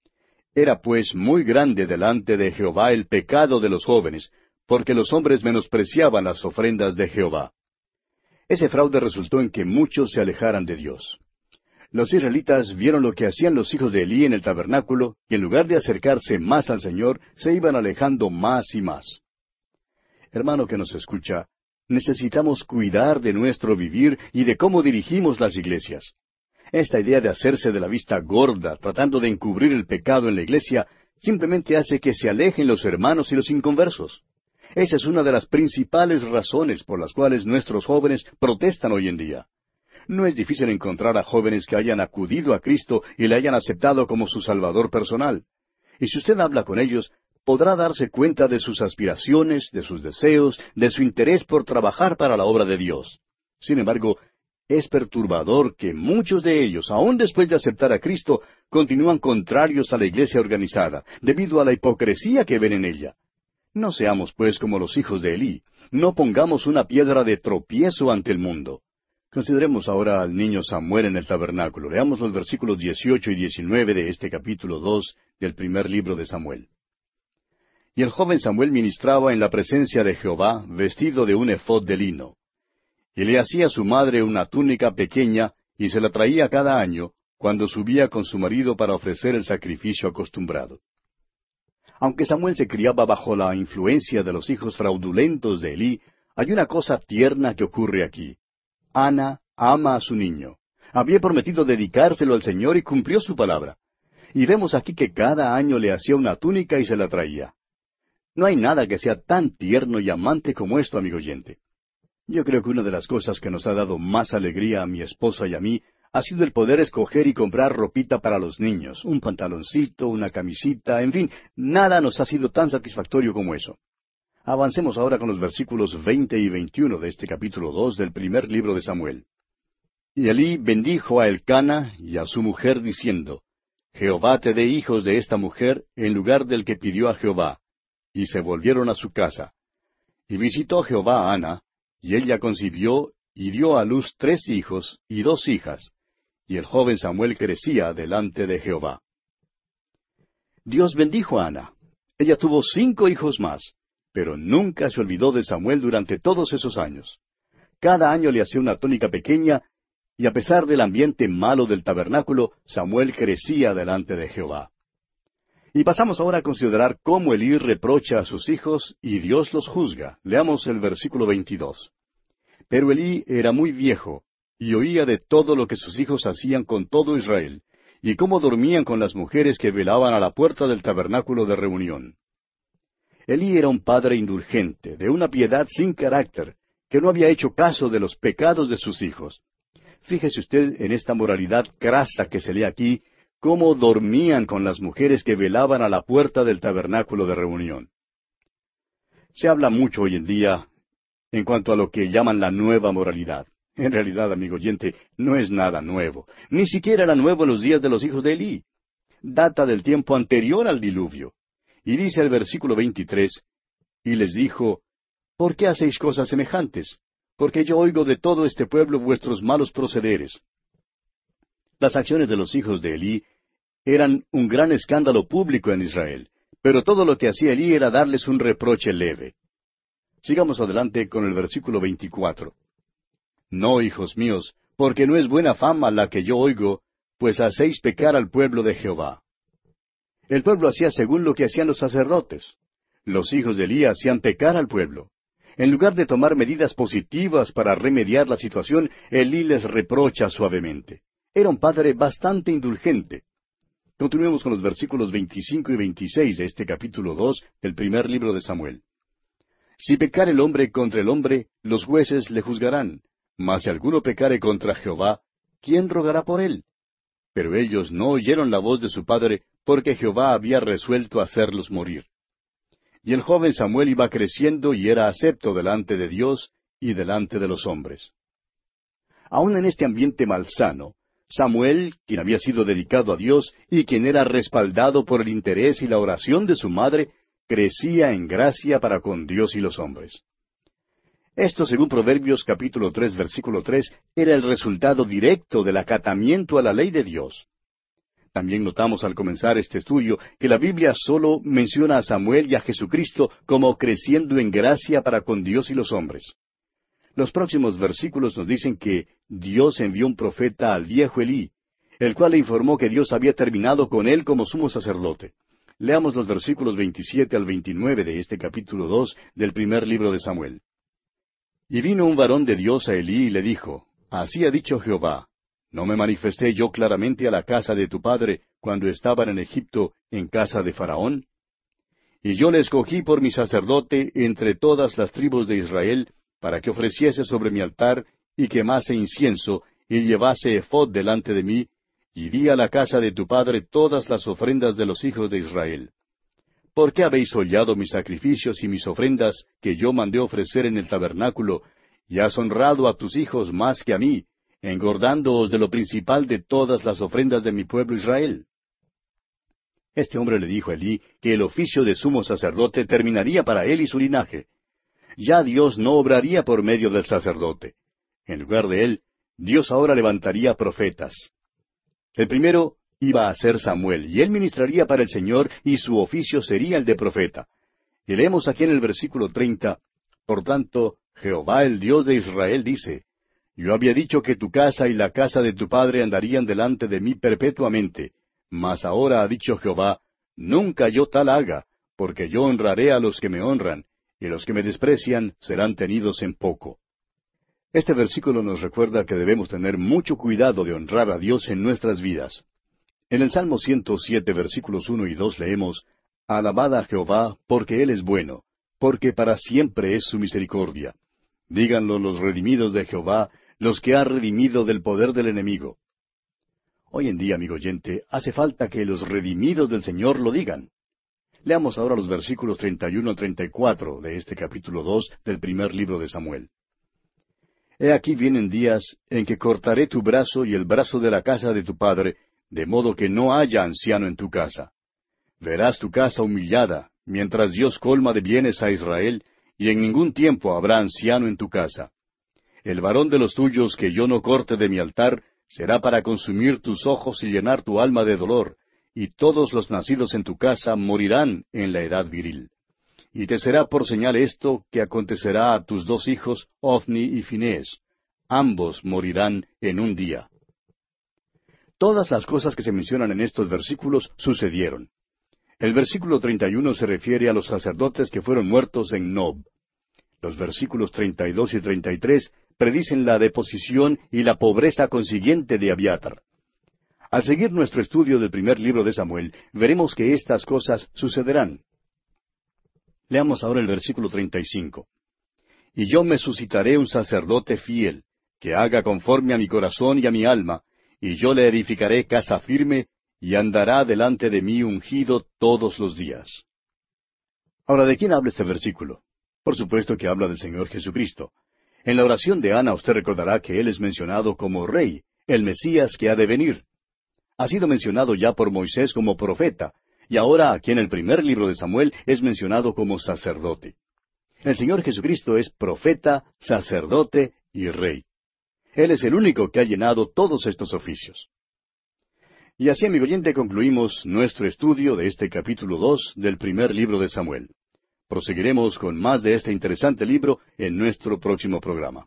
Era pues muy grande delante de Jehová el pecado de los jóvenes, porque los hombres menospreciaban las ofrendas de Jehová. Ese fraude resultó en que muchos se alejaran de Dios. Los israelitas vieron lo que hacían los hijos de Elí en el tabernáculo, y en lugar de acercarse más al Señor, se iban alejando más y más. Hermano que nos escucha, necesitamos cuidar de nuestro vivir y de cómo dirigimos las iglesias. Esta idea de hacerse de la vista gorda, tratando de encubrir el pecado en la iglesia, simplemente hace que se alejen los hermanos y los inconversos. Esa es una de las principales razones por las cuales nuestros jóvenes protestan hoy en día. No es difícil encontrar a jóvenes que hayan acudido a Cristo y le hayan aceptado como su Salvador personal. Y si usted habla con ellos, podrá darse cuenta de sus aspiraciones, de sus deseos, de su interés por trabajar para la obra de Dios. Sin embargo, es perturbador que muchos de ellos, aun después de aceptar a Cristo, continúan contrarios a la iglesia organizada, debido a la hipocresía que ven en ella. No seamos, pues, como los hijos de Elí. No pongamos una piedra de tropiezo ante el mundo. Consideremos ahora al niño Samuel en el tabernáculo. Leamos los versículos 18 y 19 de este capítulo 2 del primer libro de Samuel. Y el joven Samuel ministraba en la presencia de Jehová, vestido de un efod de lino. Y le hacía a su madre una túnica pequeña, y se la traía cada año, cuando subía con su marido para ofrecer el sacrificio acostumbrado. Aunque Samuel se criaba bajo la influencia de los hijos fraudulentos de Elí, hay una cosa tierna que ocurre aquí. Ana ama a su niño. Había prometido dedicárselo al Señor y cumplió su palabra. Y vemos aquí que cada año le hacía una túnica y se la traía. No hay nada que sea tan tierno y amante como esto, amigo oyente. Yo creo que una de las cosas que nos ha dado más alegría a mi esposa y a mí ha sido el poder escoger y comprar ropita para los niños, un pantaloncito, una camisita, en fin, nada nos ha sido tan satisfactorio como eso. Avancemos ahora con los versículos 20 y 21 de este capítulo 2 del primer libro de Samuel. Y Elí bendijo a Elcana y a su mujer diciendo, Jehová te dé hijos de esta mujer en lugar del que pidió a Jehová. Y se volvieron a su casa. Y visitó Jehová a Ana, y ella concibió y dio a luz 3 hijos y 2 hijas. Y el joven Samuel crecía delante de Jehová. Dios bendijo a Ana. Ella tuvo 5 hijos más, pero nunca se olvidó de Samuel durante todos esos años. Cada año le hacía una túnica pequeña, y a pesar del ambiente malo del tabernáculo, Samuel crecía delante de Jehová. Y pasamos ahora a considerar cómo Elí reprocha a sus hijos y Dios los juzga. Leamos el versículo 22. Pero Elí era muy viejo, y oía de todo lo que sus hijos hacían con todo Israel, y cómo dormían con las mujeres que velaban a la puerta del tabernáculo de reunión. Elí era un padre indulgente, de una piedad sin carácter, que no había hecho caso de los pecados de sus hijos. Fíjese usted en esta moralidad crasa que se lee aquí, cómo dormían con las mujeres que velaban a la puerta del tabernáculo de reunión. Se habla mucho hoy en día en cuanto a lo que llaman la nueva moralidad. En realidad, amigo oyente, no es nada nuevo. Ni siquiera era nuevo en los días de los hijos de Elí. Data del tiempo anterior al diluvio. Y dice el versículo 23, y les dijo, ¿por qué hacéis cosas semejantes? porque yo oigo de todo este pueblo vuestros malos procederes. Las acciones de los hijos de Elí eran un gran escándalo público en Israel, pero todo lo que hacía Elí era darles un reproche leve. Sigamos adelante con el versículo 24. No, hijos míos, porque no es buena fama la que yo oigo, pues hacéis pecar al pueblo de Jehová. El pueblo hacía según lo que hacían los sacerdotes. Los hijos de Elí hacían pecar al pueblo. En lugar de tomar medidas positivas para remediar la situación, Elí les reprocha suavemente. Era un padre bastante indulgente. Continuemos con los versículos 25 y 26 de este capítulo 2 del primer libro de Samuel. Si pecare el hombre contra el hombre, los jueces le juzgarán. Mas si alguno pecare contra Jehová, ¿quién rogará por él? Pero ellos no oyeron la voz de su padre, porque Jehová había resuelto hacerlos morir. Y el joven Samuel iba creciendo y era acepto delante de Dios y delante de los hombres. Aun en este ambiente malsano, Samuel, quien había sido dedicado a Dios y quien era respaldado por el interés y la oración de su madre, crecía en gracia para con Dios y los hombres. Esto, según Proverbios capítulo 3, versículo 3, era el resultado directo del acatamiento a la ley de Dios. También notamos al comenzar este estudio que la Biblia solo menciona a Samuel y a Jesucristo como creciendo en gracia para con Dios y los hombres. Los próximos versículos nos dicen que Dios envió un profeta al viejo Elí, el cual le informó que Dios había terminado con él como sumo sacerdote. Leamos los versículos 27 al 29 de este capítulo 2 del primer libro de Samuel. Y vino un varón de Dios a Elí y le dijo, Así ha dicho Jehová, ¿no me manifesté yo claramente a la casa de tu padre cuando estaban en Egipto en casa de Faraón? Y yo le escogí por mi sacerdote entre todas las tribus de Israel, para que ofreciese sobre mi altar, y quemase incienso, y llevase ephod delante de mí, y di a la casa de tu padre todas las ofrendas de los hijos de Israel. ¿Por qué habéis hollado mis sacrificios y mis ofrendas que yo mandé ofrecer en el tabernáculo, y has honrado a tus hijos más que a mí, engordándoos de lo principal de todas las ofrendas de mi pueblo Israel? Este hombre le dijo a Elí que el oficio de sumo sacerdote terminaría para él y su linaje. Ya Dios no obraría por medio del sacerdote. En lugar de él, Dios ahora levantaría profetas. El primero iba a ser Samuel, y él ministraría para el Señor, y su oficio sería el de profeta. Y leemos aquí en el versículo 30, Por tanto, Jehová el Dios de Israel dice, Yo había dicho que tu casa y la casa de tu padre andarían delante de mí perpetuamente, mas ahora ha dicho Jehová, Nunca yo tal haga, porque yo honraré a los que me honran, y los que me desprecian serán tenidos en poco. Este versículo nos recuerda que debemos tener mucho cuidado de honrar a Dios en nuestras vidas. En el Salmo 107, versículos 1 y 2 leemos, Alabad a Jehová, porque Él es bueno, porque para siempre es su misericordia. Díganlo los redimidos de Jehová, los que ha redimido del poder del enemigo. Hoy en día, amigo oyente, hace falta que los redimidos del Señor lo digan. Leamos ahora los versículos 31 al 34 de este capítulo 2 del primer libro de Samuel. He aquí vienen días en que cortaré tu brazo y el brazo de la casa de tu padre, de modo que no haya anciano en tu casa. Verás tu casa humillada, mientras Dios colma de bienes a Israel, y en ningún tiempo habrá anciano en tu casa. El varón de los tuyos que yo no corte de mi altar, será para consumir tus ojos y llenar tu alma de dolor, y todos los nacidos en tu casa morirán en la edad viril. Y te será por señal esto que acontecerá a tus dos hijos, Ofni y Finés. Ambos morirán en un día. Todas las cosas que se mencionan en estos versículos sucedieron. El versículo 31 se refiere a los sacerdotes que fueron muertos en Nob. Los versículos 32 y 33 predicen la deposición y la pobreza consiguiente de Abiatar. Al seguir nuestro estudio del primer libro de Samuel, veremos que estas cosas sucederán. Leamos ahora el versículo 35. Y yo me suscitaré un sacerdote fiel, que haga conforme a mi corazón y a mi alma, y yo le edificaré casa firme, y andará delante de mí ungido todos los días. Ahora, ¿de quién habla este versículo? Por supuesto que habla del Señor Jesucristo. En la oración de Ana usted recordará que Él es mencionado como Rey, el Mesías que ha de venir. Ha sido mencionado ya por Moisés como profeta, y ahora aquí en el primer libro de Samuel es mencionado como sacerdote. El Señor Jesucristo es profeta, sacerdote y rey. Él es el único que ha llenado todos estos oficios. Y así, amigo oyente, concluimos nuestro estudio de este capítulo 2 del primer libro de Samuel. Proseguiremos con más de este interesante libro en nuestro próximo programa.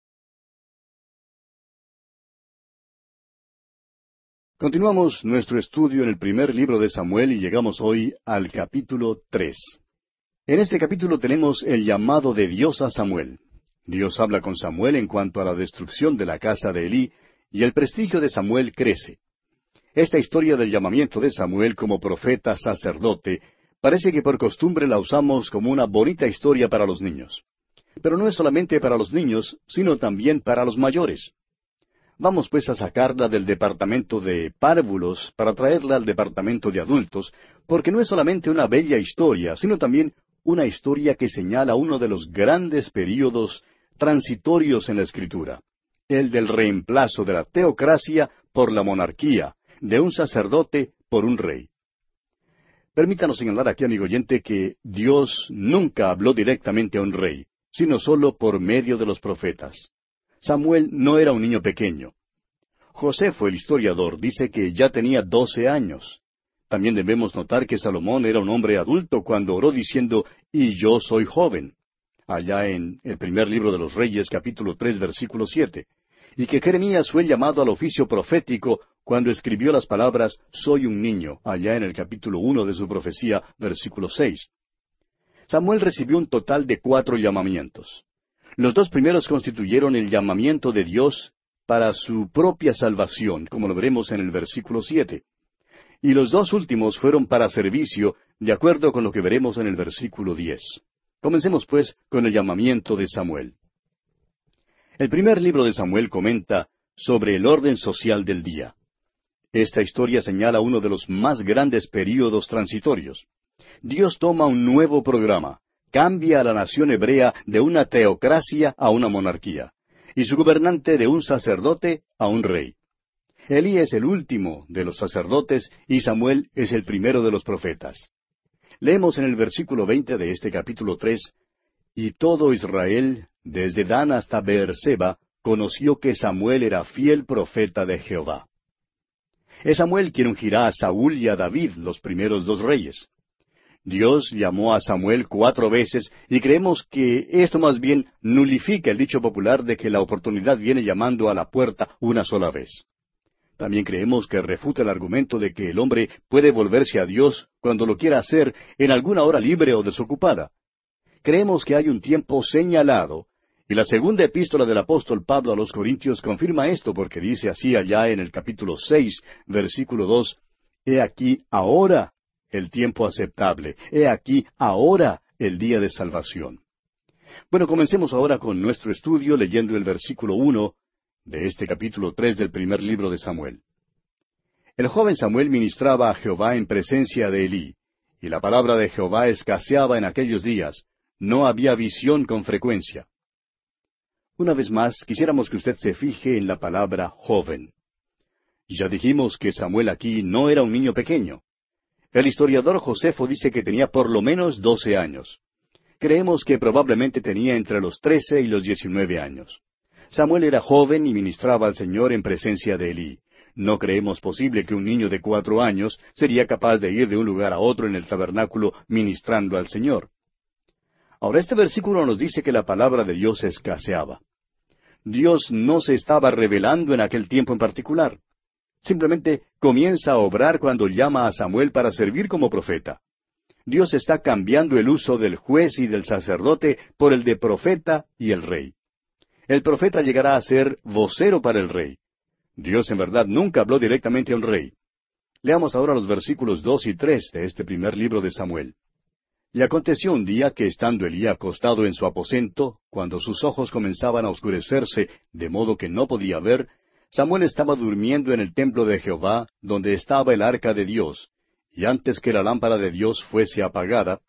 Continuamos nuestro estudio en el primer libro de Samuel y llegamos hoy al capítulo 3. En este capítulo tenemos el llamado de Dios a Samuel. Dios habla con Samuel en cuanto a la destrucción de la casa de Elí, y el prestigio de Samuel crece. Esta historia del llamamiento de Samuel como profeta sacerdote parece que por costumbre la usamos como una bonita historia para los niños. Pero no es solamente para los niños, sino también para los mayores. Vamos pues a sacarla del departamento de párvulos para traerla al departamento de adultos, porque no es solamente una bella historia, sino también una historia que señala uno de los grandes períodos transitorios en la Escritura, el del reemplazo de la teocracia por la monarquía, de un sacerdote por un rey. Permítanos señalar aquí, amigo oyente, que Dios nunca habló directamente a un rey, sino solo por medio de los profetas. Samuel no era un niño pequeño. Josefo, el historiador, dice que ya tenía 12 años. También debemos notar que Salomón era un hombre adulto cuando oró diciendo, «Y yo soy joven», allá en el primer libro de los Reyes, capítulo 3, versículo 7, y que Jeremías fue llamado al oficio profético cuando escribió las palabras, «Soy un niño», allá en el capítulo 1 de su profecía, versículo 6. Samuel recibió un total de 4 llamamientos. Los 2 primeros constituyeron el llamamiento de Dios para su propia salvación, como lo veremos en el versículo 7. Y los 2 últimos fueron para servicio, de acuerdo con lo que veremos en el versículo 10. Comencemos pues con el llamamiento de Samuel. El primer libro de Samuel comenta sobre el orden social del día. Esta historia señala uno de los más grandes períodos transitorios. Dios toma un nuevo programa. Cambia a la nación hebrea de una teocracia a una monarquía, y su gobernante de un sacerdote a un rey. Elí es el último de los sacerdotes y Samuel es el primero de los profetas. Leemos en el versículo 20 de este capítulo 3, «Y todo Israel, desde Dan hasta Beerseba, conoció que Samuel era fiel profeta de Jehová». Es Samuel quien ungirá a Saúl y a David, los primeros 2 reyes. Dios llamó a Samuel 4 veces y creemos que esto más bien nulifica el dicho popular de que la oportunidad viene llamando a la puerta una sola vez. También creemos que refuta el argumento de que el hombre puede volverse a Dios cuando lo quiera hacer en alguna hora libre o desocupada. Creemos que hay un tiempo señalado, y la segunda epístola del apóstol Pablo a los Corintios confirma esto porque dice así allá en el capítulo 6, versículo 2, «He aquí ahora el tiempo aceptable, he aquí ahora el día de salvación». Bueno, comencemos ahora con nuestro estudio leyendo el versículo 1 de este capítulo 3 del primer libro de Samuel. El joven Samuel ministraba a Jehová en presencia de Elí, y la palabra de Jehová escaseaba en aquellos días, no había visión con frecuencia. Una vez más, quisiéramos que usted se fije en la palabra joven. Ya dijimos que Samuel aquí no era un niño pequeño. El historiador Josefo dice que tenía por lo menos 12 años. Creemos que probablemente tenía entre los 13 y los 19 años. Samuel era joven y ministraba al Señor en presencia de Elí. No creemos posible que un niño de 4 años sería capaz de ir de un lugar a otro en el tabernáculo ministrando al Señor. Ahora, este versículo nos dice que la palabra de Dios escaseaba. Dios no se estaba revelando en aquel tiempo en particular. Simplemente comienza a obrar cuando llama a Samuel para servir como profeta. Dios está cambiando el uso del juez y del sacerdote por el de profeta y el rey. El profeta llegará a ser vocero para el rey. Dios en verdad nunca habló directamente a un rey. Leamos ahora los versículos 2 y 3 de este primer libro de Samuel. Y aconteció un día que estando Elí acostado en su aposento, cuando sus ojos comenzaban a oscurecerse, de modo que no podía ver, Samuel estaba durmiendo en el templo de Jehová, donde estaba el arca de Dios, y antes que la lámpara de Dios fuese apagada.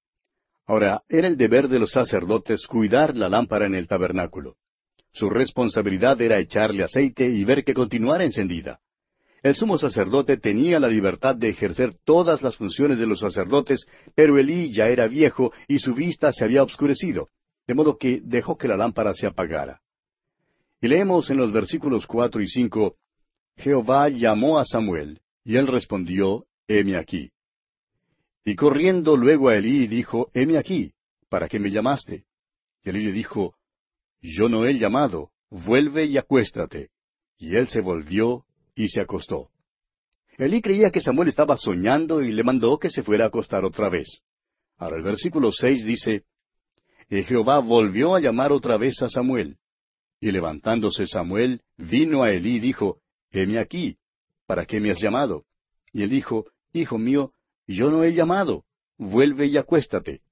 Ahora, era el deber de los sacerdotes cuidar la lámpara en el tabernáculo. Su responsabilidad era echarle aceite y ver que continuara encendida. El sumo sacerdote tenía la libertad de ejercer todas las funciones de los sacerdotes, pero Elí ya era viejo y su vista se había obscurecido, de modo que dejó que la lámpara se apagara. Y leemos en los versículos 4 y 5, Jehová llamó a Samuel, y él respondió, heme aquí. Y corriendo luego a Elí dijo, heme aquí, ¿para qué me llamaste? Y Elí le dijo, yo no he llamado, vuelve y acuéstate. Y él se volvió y se acostó. Elí creía que Samuel estaba soñando y le mandó que se fuera a acostar otra vez. Ahora el versículo 6 dice, y Jehová volvió a llamar otra vez a Samuel. Y levantándose Samuel, vino a Elí y dijo, heme aquí, ¿para qué me has llamado? Y él dijo, hijo mío, yo no he llamado, vuelve y acuéstate.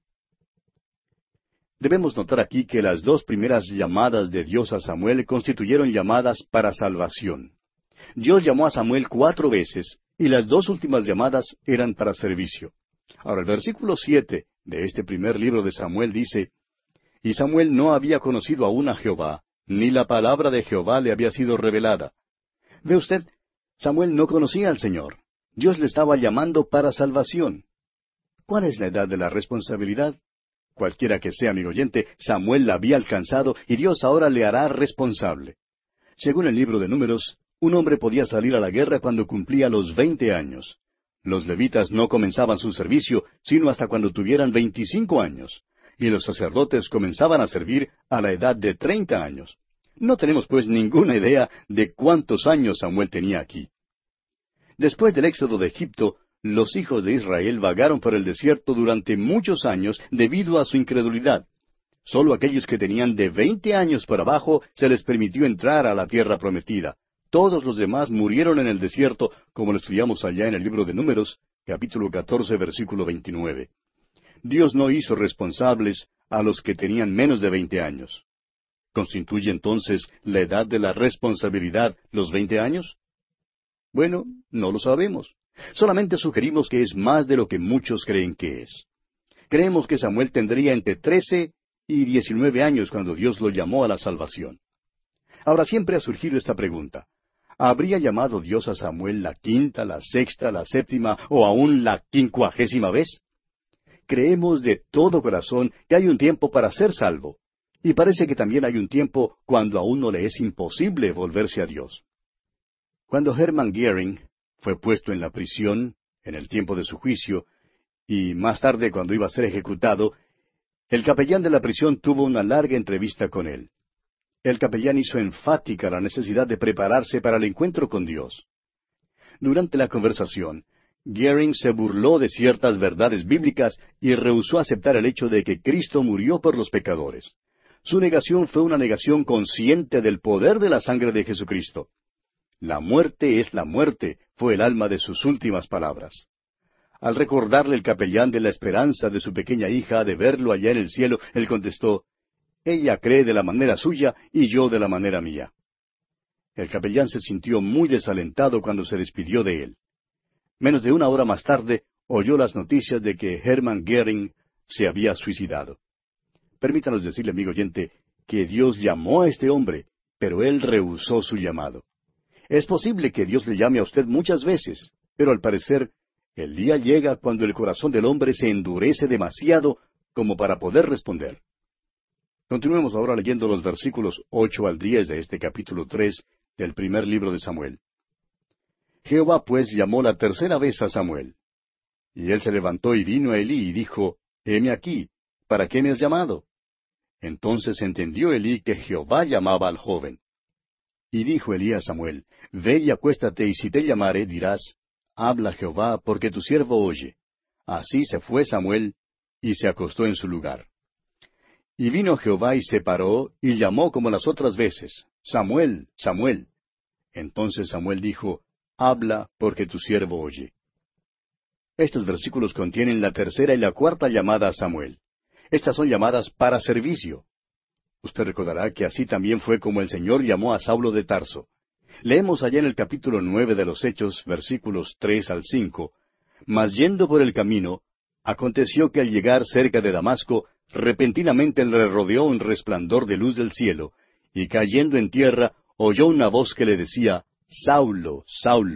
Debemos notar aquí que las dos primeras llamadas de Dios a Samuel constituyeron llamadas para salvación. Dios llamó a Samuel 4 veces, y las dos últimas llamadas eran para servicio. Ahora el versículo 7 de este primer libro de Samuel dice, y Samuel no había conocido aún a Jehová, ni la palabra de Jehová le había sido revelada. ¿Ve usted? Samuel no conocía al Señor. Dios le estaba llamando para salvación. ¿Cuál es la edad de la responsabilidad? Cualquiera que sea, amigo oyente, Samuel la había alcanzado y Dios ahora le hará responsable. Según el libro de Números, un hombre podía salir a la guerra cuando cumplía los 20 años. Los levitas no comenzaban su servicio sino hasta cuando tuvieran 25 años. Y los sacerdotes comenzaban a servir a la edad de 30 años. No tenemos pues ninguna idea de cuántos años Samuel tenía aquí. Después del éxodo de Egipto, los hijos de Israel vagaron por el desierto durante muchos años debido a su incredulidad. Solo aquellos que tenían de 20 años para abajo se les permitió entrar a la tierra prometida. Todos los demás murieron en el desierto, como lo estudiamos allá en el libro de Números, capítulo 14, versículo 29. Dios no hizo responsables a los que tenían menos de 20 años. ¿Constituye entonces la edad de la responsabilidad los 20 años? Bueno, no lo sabemos. Solamente sugerimos que es más de lo que muchos creen que es. Creemos que Samuel tendría entre 13 y 19 años cuando Dios lo llamó a la salvación. Ahora siempre ha surgido esta pregunta. ¿Habría llamado Dios a Samuel la quinta, la sexta, la séptima o aún la 50ª vez? Creemos de todo corazón que hay un tiempo para ser salvo. Y parece que también hay un tiempo cuando a uno le es imposible volverse a Dios. Cuando Hermann Göring fue puesto en la prisión, en el tiempo de su juicio, y más tarde cuando iba a ser ejecutado, el capellán de la prisión tuvo una larga entrevista con él. El capellán hizo enfática la necesidad de prepararse para el encuentro con Dios. Durante la conversación, Göring se burló de ciertas verdades bíblicas y rehusó aceptar el hecho de que Cristo murió por los pecadores. Su negación fue una negación consciente del poder de la sangre de Jesucristo. La muerte es la muerte, fue el alma de sus últimas palabras. Al recordarle el capellán de la esperanza de su pequeña hija de verlo allá en el cielo, él contestó, ella cree de la manera suya y yo de la manera mía. El capellán se sintió muy desalentado cuando se despidió de él. Menos de una hora más tarde, oyó las noticias de que Hermann Göring se había suicidado. Permítanos decirle, amigo oyente, que Dios llamó a este hombre, pero él rehusó su llamado. Es posible que Dios le llame a usted muchas veces, pero al parecer, el día llega cuando el corazón del hombre se endurece demasiado como para poder responder. Continuemos ahora leyendo los versículos 8 al 10 de este capítulo 3 del primer libro de Samuel. Jehová pues llamó la tercera vez a Samuel. Y él se levantó y vino a Elí y dijo, heme aquí, ¿para qué me has llamado? Entonces entendió Elí que Jehová llamaba al joven. Y dijo Elí a Samuel, ve y acuéstate, y si te llamare, dirás, habla Jehová, porque tu siervo oye. Así se fue Samuel, y se acostó en su lugar. Y vino Jehová y se paró, y llamó como las otras veces, Samuel, Samuel. Entonces Samuel dijo, habla, porque tu siervo oye. Estos versículos contienen la tercera y la cuarta llamada a Samuel. Estas son llamadas para servicio. Usted recordará que así también fue como el Señor llamó a Saulo de Tarso. Leemos allá en el capítulo 9 de los Hechos, versículos 3 al 5, mas yendo por el camino, aconteció que al llegar cerca de Damasco, repentinamente le rodeó un resplandor de luz del cielo, y cayendo en tierra, oyó una voz que le decía, Saulo, Saulo,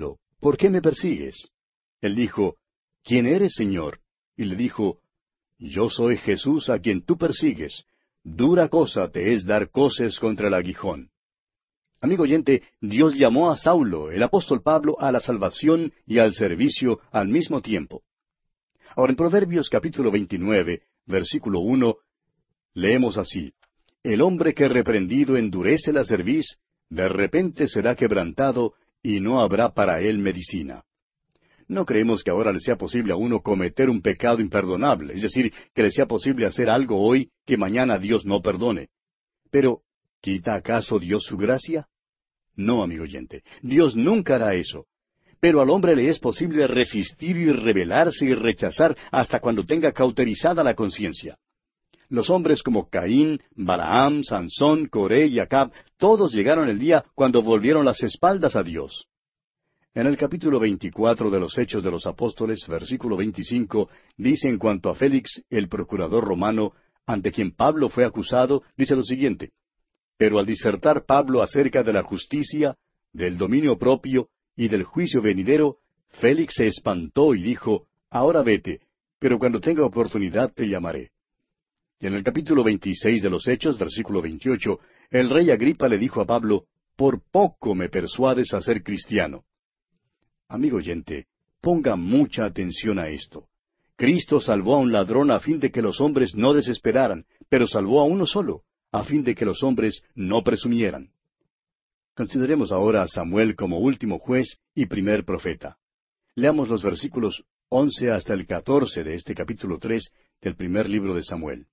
¿por qué me persigues? Él dijo, ¿quién eres, Señor? Y le dijo, yo soy Jesús a quien tú persigues. Dura cosa te es dar coces contra el aguijón. Amigo oyente, Dios llamó a Saulo, el apóstol Pablo, a la salvación y al servicio al mismo tiempo. Ahora en Proverbios capítulo 29, versículo 1, leemos así, el hombre que reprendido endurece la cerviz, de repente será quebrantado, y no habrá para él medicina. No creemos que ahora le sea posible a uno cometer un pecado imperdonable, es decir, que le sea posible hacer algo hoy que mañana Dios no perdone. Pero, ¿quita acaso Dios su gracia? No, amigo oyente, Dios nunca hará eso. Pero al hombre le es posible resistir y rebelarse y rechazar hasta cuando tenga cauterizada la conciencia. Los hombres como Caín, Balaam, Sansón, Coré y Acab, todos llegaron el día cuando volvieron las espaldas a Dios. En el capítulo 24 de los Hechos de los Apóstoles, versículo 25, dice en cuanto a Félix, el procurador romano, ante quien Pablo fue acusado, dice lo siguiente, pero al disertar Pablo acerca de la justicia, del dominio propio y del juicio venidero, Félix se espantó y dijo, ahora vete, pero cuando tenga oportunidad te llamaré. Y en el capítulo 26 de los Hechos, versículo 28, el rey Agripa le dijo a Pablo, por poco me persuades a ser cristiano. Amigo oyente, ponga mucha atención a esto. Cristo salvó a un ladrón a fin de que los hombres no desesperaran, pero salvó a uno solo, a fin de que los hombres no presumieran. Consideremos ahora a Samuel como último juez y primer profeta. Leamos los versículos 11 hasta el 14 de este capítulo 3 del primer libro de Samuel.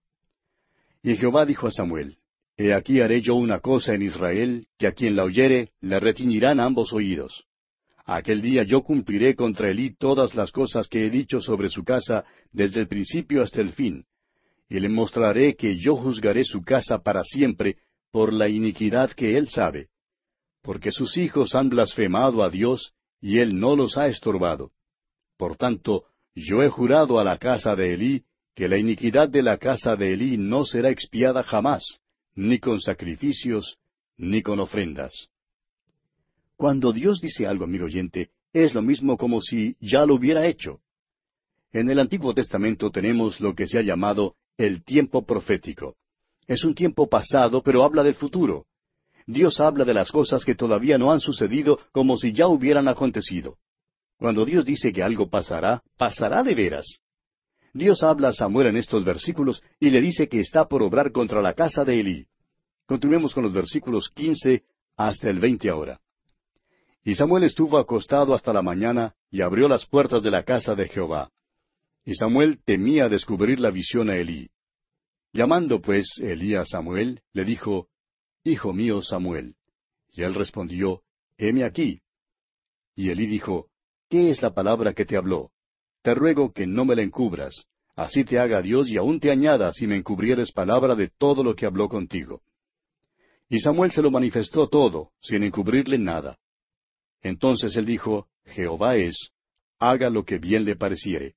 Y Jehová dijo a Samuel, He aquí haré yo una cosa en Israel, que a quien la oyere le retiñirán ambos oídos. Aquel día yo cumpliré contra Elí todas las cosas que he dicho sobre su casa desde el principio hasta el fin, y le mostraré que yo juzgaré su casa para siempre por la iniquidad que él sabe, porque sus hijos han blasfemado a Dios, y él no los ha estorbado. Por tanto, yo he jurado a la casa de Elí, que la iniquidad de la casa de Elí no será expiada jamás, ni con sacrificios, ni con ofrendas. Cuando Dios dice algo, amigo oyente, es lo mismo como si ya lo hubiera hecho. En el Antiguo Testamento tenemos lo que se ha llamado el tiempo profético. Es un tiempo pasado, pero habla del futuro. Dios habla de las cosas que todavía no han sucedido como si ya hubieran acontecido. Cuando Dios dice que algo pasará, pasará de veras. Dios habla a Samuel en estos versículos y le dice que está por obrar contra la casa de Elí. Continuemos con los versículos 15 hasta el 20 ahora. Y Samuel estuvo acostado hasta la mañana y abrió las puertas de la casa de Jehová. Y Samuel temía descubrir la visión a Elí. Llamando pues Elí a Samuel, le dijo, Hijo mío Samuel. Y él respondió, Heme aquí. Y Elí dijo, ¿Qué es la palabra que te habló? Te ruego que no me la encubras. Así te haga Dios y aún te añada si me encubrieres palabra de todo lo que habló contigo. Y Samuel se lo manifestó todo, sin encubrirle nada. Entonces él dijo, Jehová es, haga lo que bien le pareciere.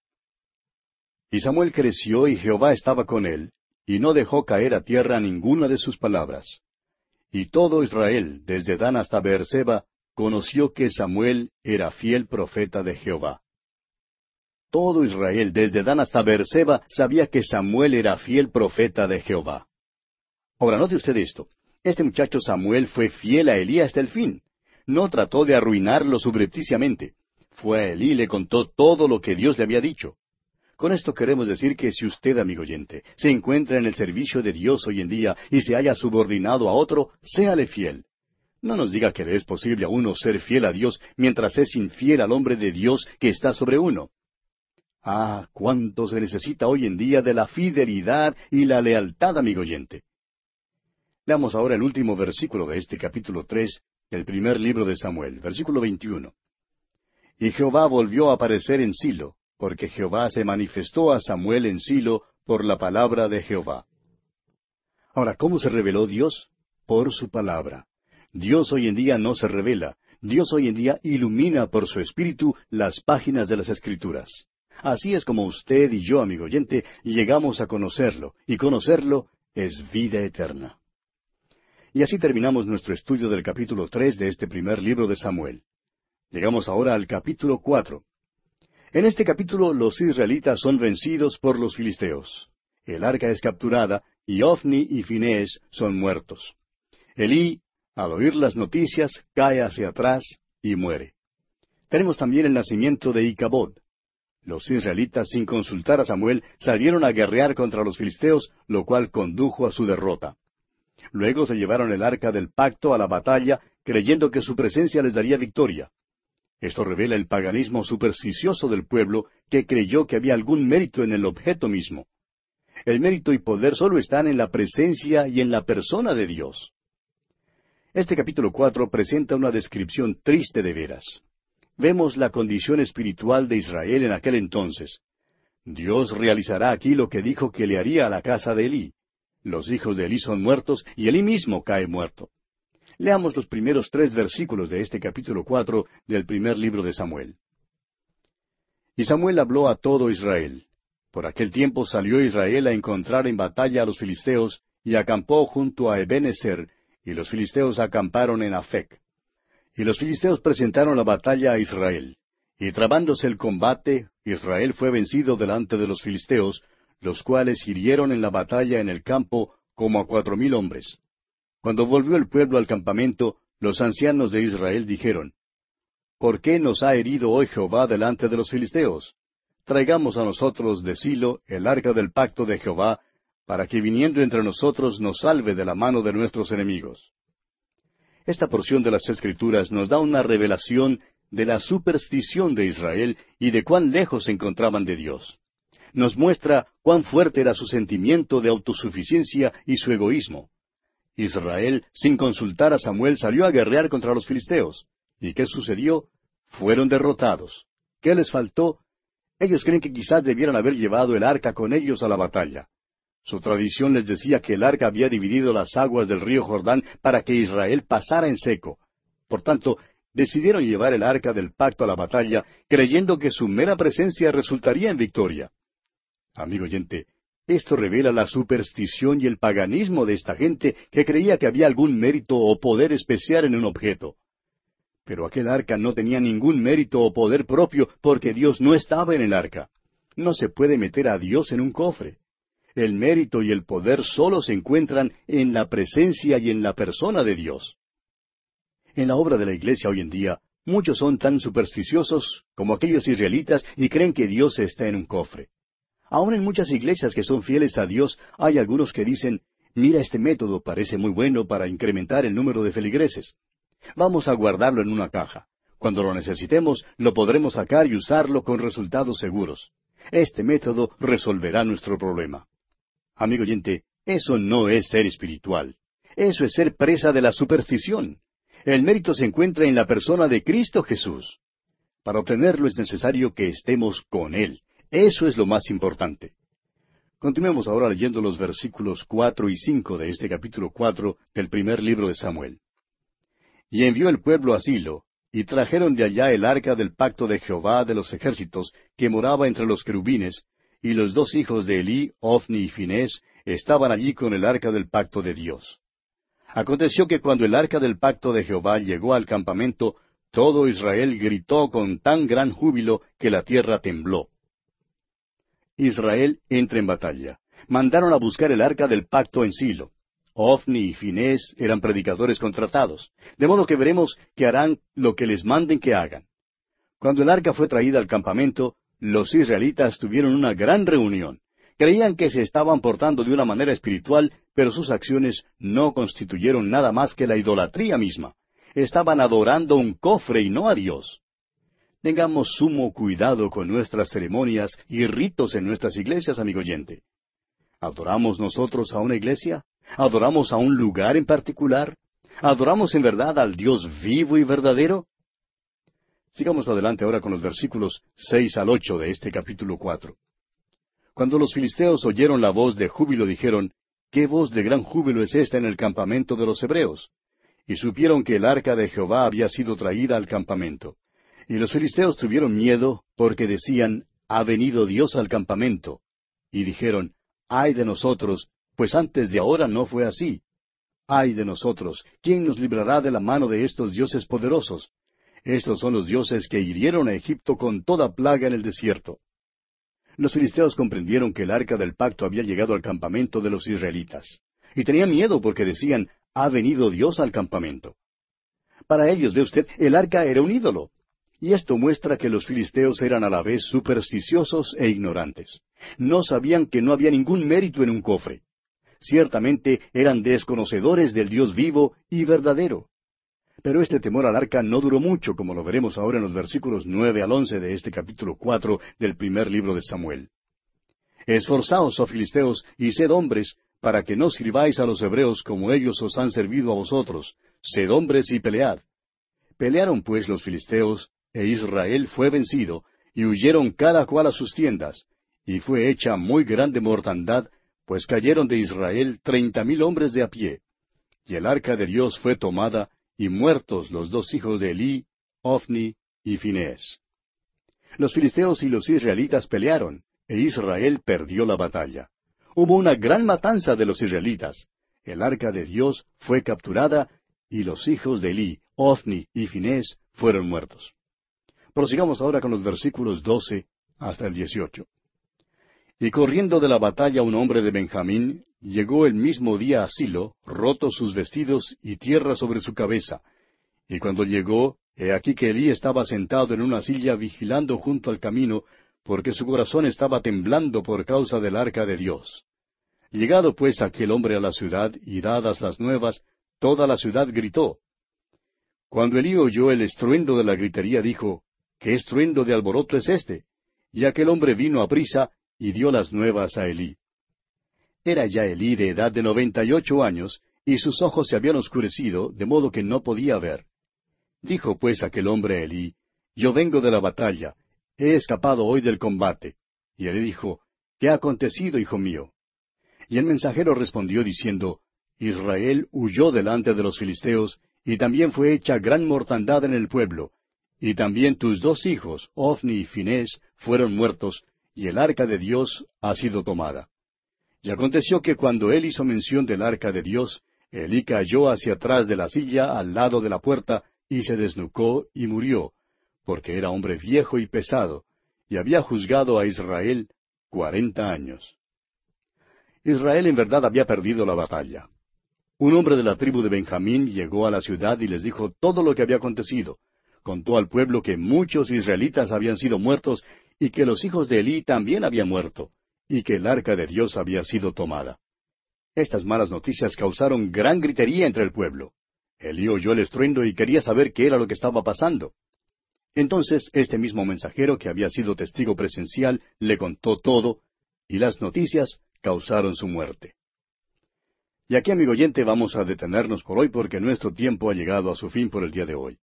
Y Samuel creció y Jehová estaba con él, y no dejó caer a tierra ninguna de sus palabras. Y todo Israel, desde Dan hasta Beerseba, conoció que Samuel era fiel profeta de Jehová. Todo Israel, desde Dan hasta Beerseba, sabía que Samuel era fiel profeta de Jehová. Ahora, note usted esto. Este muchacho Samuel fue fiel a Elí hasta el fin. No trató de arruinarlo subrepticiamente. Fue a Elí y le contó todo lo que Dios le había dicho. Con esto queremos decir que si usted, amigo oyente, se encuentra en el servicio de Dios hoy en día y se haya subordinado a otro, séale fiel. No nos diga que le es posible a uno ser fiel a Dios mientras es infiel al hombre de Dios que está sobre uno. Ah, cuánto se necesita hoy en día de la fidelidad y la lealtad, amigo oyente. Leamos ahora el último versículo de este capítulo 3, del primer libro de Samuel, versículo 21. Y Jehová volvió a aparecer en Silo, porque Jehová se manifestó a Samuel en Silo por la palabra de Jehová. Ahora, ¿cómo se reveló Dios? Por su palabra. Dios hoy en día no se revela. Dios hoy en día ilumina por su Espíritu las páginas de las Escrituras. Así es como usted y yo, amigo oyente, llegamos a conocerlo, y conocerlo es vida eterna. Y así terminamos nuestro estudio del capítulo 3 de este primer libro de Samuel. Llegamos ahora al capítulo 4. En este capítulo los israelitas son vencidos por los filisteos. El arca es capturada y Ofni y Finés son muertos. Elí, al oír las noticias, cae hacia atrás y muere. Tenemos también el nacimiento de Icabod. Los israelitas, sin consultar a Samuel, salieron a guerrear contra los filisteos, lo cual condujo a su derrota. Luego se llevaron el arca del pacto a la batalla, creyendo que su presencia les daría victoria. Esto revela el paganismo supersticioso del pueblo, que creyó que había algún mérito en el objeto mismo. El mérito y poder solo están en la presencia y en la persona de Dios. Este capítulo 4 presenta una descripción triste de veras. Vemos la condición espiritual de Israel en aquel entonces. Dios realizará aquí lo que dijo que le haría a la casa de Elí. Los hijos de Elí son muertos y Elí mismo cae muerto. Leamos los primeros 3 versículos de este capítulo 4 del primer libro de Samuel. Y Samuel habló a todo Israel. Por aquel tiempo salió Israel a encontrar en batalla a los filisteos, y acampó junto a Ebenezer, y los filisteos acamparon en Afec. Y los filisteos presentaron la batalla a Israel. Y trabándose el combate, Israel fue vencido delante de los filisteos, los cuales hirieron en la batalla en el campo como a 4,000 hombres. Cuando volvió el pueblo al campamento, los ancianos de Israel dijeron, ¿por qué nos ha herido hoy Jehová delante de los filisteos? Traigamos a nosotros de Silo el arca del pacto de Jehová, para que viniendo entre nosotros nos salve de la mano de nuestros enemigos. Esta porción de las Escrituras nos da una revelación de la superstición de Israel y de cuán lejos se encontraban de Dios. Nos muestra cuán fuerte era su sentimiento de autosuficiencia y su egoísmo. Israel, sin consultar a Samuel, salió a guerrear contra los filisteos. ¿Y qué sucedió? Fueron derrotados. ¿Qué les faltó? Ellos creen que quizás debieran haber llevado el arca con ellos a la batalla. Su tradición les decía que el arca había dividido las aguas del río Jordán para que Israel pasara en seco. Por tanto, decidieron llevar el arca del pacto a la batalla, creyendo que su mera presencia resultaría en victoria. Amigo oyente, esto revela la superstición y el paganismo de esta gente que creía que había algún mérito o poder especial en un objeto. Pero aquel arca no tenía ningún mérito o poder propio porque Dios no estaba en el arca. No se puede meter a Dios en un cofre. El mérito y el poder solo se encuentran en la presencia y en la persona de Dios. En la obra de la iglesia hoy en día, muchos son tan supersticiosos como aquellos israelitas y creen que Dios está en un cofre. Aún en muchas iglesias que son fieles a Dios, hay algunos que dicen, mira, este método parece muy bueno para incrementar el número de feligreses. Vamos a guardarlo en una caja. Cuando lo necesitemos, lo podremos sacar y usarlo con resultados seguros. Este método resolverá nuestro problema. Amigo oyente, eso no es ser espiritual. Eso es ser presa de la superstición. El mérito se encuentra en la persona de Cristo Jesús. Para obtenerlo es necesario que estemos con Él. Eso es lo más importante. Continuemos ahora leyendo los versículos 4 y 5 de este capítulo 4 del primer libro de Samuel. Y envió el pueblo a Silo, y trajeron de allá el arca del pacto de Jehová de los ejércitos, que moraba entre los querubines, y los 2 hijos de Elí, Ofni y Finés, estaban allí con el arca del pacto de Dios. Aconteció que cuando el arca del pacto de Jehová llegó al campamento, todo Israel gritó con tan gran júbilo que la tierra tembló. Israel entra en batalla. Mandaron a buscar el arca del pacto en Silo. Ofni y Finés eran predicadores contratados, de modo que veremos que harán lo que les manden que hagan. Cuando el arca fue traída al campamento, los israelitas tuvieron una gran reunión. Creían que se estaban portando de una manera espiritual, pero sus acciones no constituyeron nada más que la idolatría misma. Estaban adorando un cofre y no a Dios. Tengamos sumo cuidado con nuestras ceremonias y ritos en nuestras iglesias, amigo oyente. ¿Adoramos nosotros a una iglesia? ¿Adoramos a un lugar en particular? ¿Adoramos en verdad al Dios vivo y verdadero? Sigamos adelante ahora con los versículos 6 al 8 de este capítulo 4. Cuando los filisteos oyeron la voz de júbilo, dijeron, ¿qué voz de gran júbilo es esta en el campamento de los hebreos? Y supieron que el arca de Jehová había sido traída al campamento. Y los filisteos tuvieron miedo, porque decían, ha venido Dios al campamento. Y dijeron, ay de nosotros, pues antes de ahora no fue así. Ay de nosotros, ¿quién nos librará de la mano de estos dioses poderosos? Estos son los dioses que hirieron a Egipto con toda plaga en el desierto. Los filisteos comprendieron que el arca del pacto había llegado al campamento de los israelitas, y tenían miedo porque decían, ha venido Dios al campamento. Para ellos, ve usted, el arca era un ídolo. Y esto muestra que los filisteos eran a la vez supersticiosos e ignorantes. No sabían que no había ningún mérito en un cofre. Ciertamente eran desconocedores del Dios vivo y verdadero. Pero este temor al arca no duró mucho, como lo veremos ahora en los versículos 9 al 11 de este capítulo 4 del primer libro de Samuel. Esforzaos, oh filisteos, y sed hombres, para que no sirváis a los hebreos como ellos os han servido a vosotros. Sed hombres y pelead. Pelearon pues los filisteos, e Israel fue vencido, y huyeron cada cual a sus tiendas, y fue hecha muy grande mortandad, pues cayeron de Israel 30,000 hombres de a pie. Y el arca de Dios fue tomada, y muertos los dos hijos de Elí, Ofni y Finés. Los filisteos y los israelitas pelearon, e Israel perdió la batalla. Hubo una gran matanza de los israelitas. El arca de Dios fue capturada, y los hijos de Elí, Ofni y Finés fueron muertos. Prosigamos ahora con los versículos 12 hasta el 18. Y corriendo de la batalla un hombre de Benjamín, llegó el mismo día a Silo, rotos sus vestidos y tierra sobre su cabeza. Y cuando llegó, he aquí que Elí estaba sentado en una silla vigilando junto al camino, porque su corazón estaba temblando por causa del arca de Dios. Llegado pues aquel hombre a la ciudad, y dadas las nuevas, toda la ciudad gritó. Cuando Elí oyó el estruendo de la gritería, dijo, ¿qué estruendo de alboroto es este? Y aquel hombre vino aprisa, y dio las nuevas a Elí. Era ya Elí de edad de 98 años, y sus ojos se habían oscurecido, de modo que no podía ver. Dijo pues aquel hombre a Elí, yo vengo de la batalla, he escapado hoy del combate. Y Elí dijo, ¿qué ha acontecido, hijo mío? Y el mensajero respondió diciendo, Israel huyó delante de los filisteos, y también fue hecha gran mortandad en el pueblo, y también tus dos hijos, Ofni y Finés, fueron muertos, y el arca de Dios ha sido tomada. Y aconteció que cuando él hizo mención del arca de Dios, Elí cayó hacia atrás de la silla al lado de la puerta, y se desnucó y murió, porque era hombre viejo y pesado, y había juzgado a Israel 40 años. Israel en verdad había perdido la batalla. Un hombre de la tribu de Benjamín llegó a la ciudad y les dijo todo lo que había acontecido. Contó al pueblo que muchos israelitas habían sido muertos y que los hijos de Elí también habían muerto, y que el arca de Dios había sido tomada. Estas malas noticias causaron gran gritería entre el pueblo. Elí oyó el estruendo y quería saber qué era lo que estaba pasando. Entonces este mismo mensajero, que había sido testigo presencial, le contó todo, y las noticias causaron su muerte. Y aquí, amigo oyente, vamos a detenernos por hoy porque nuestro tiempo ha llegado a su fin por el día de hoy.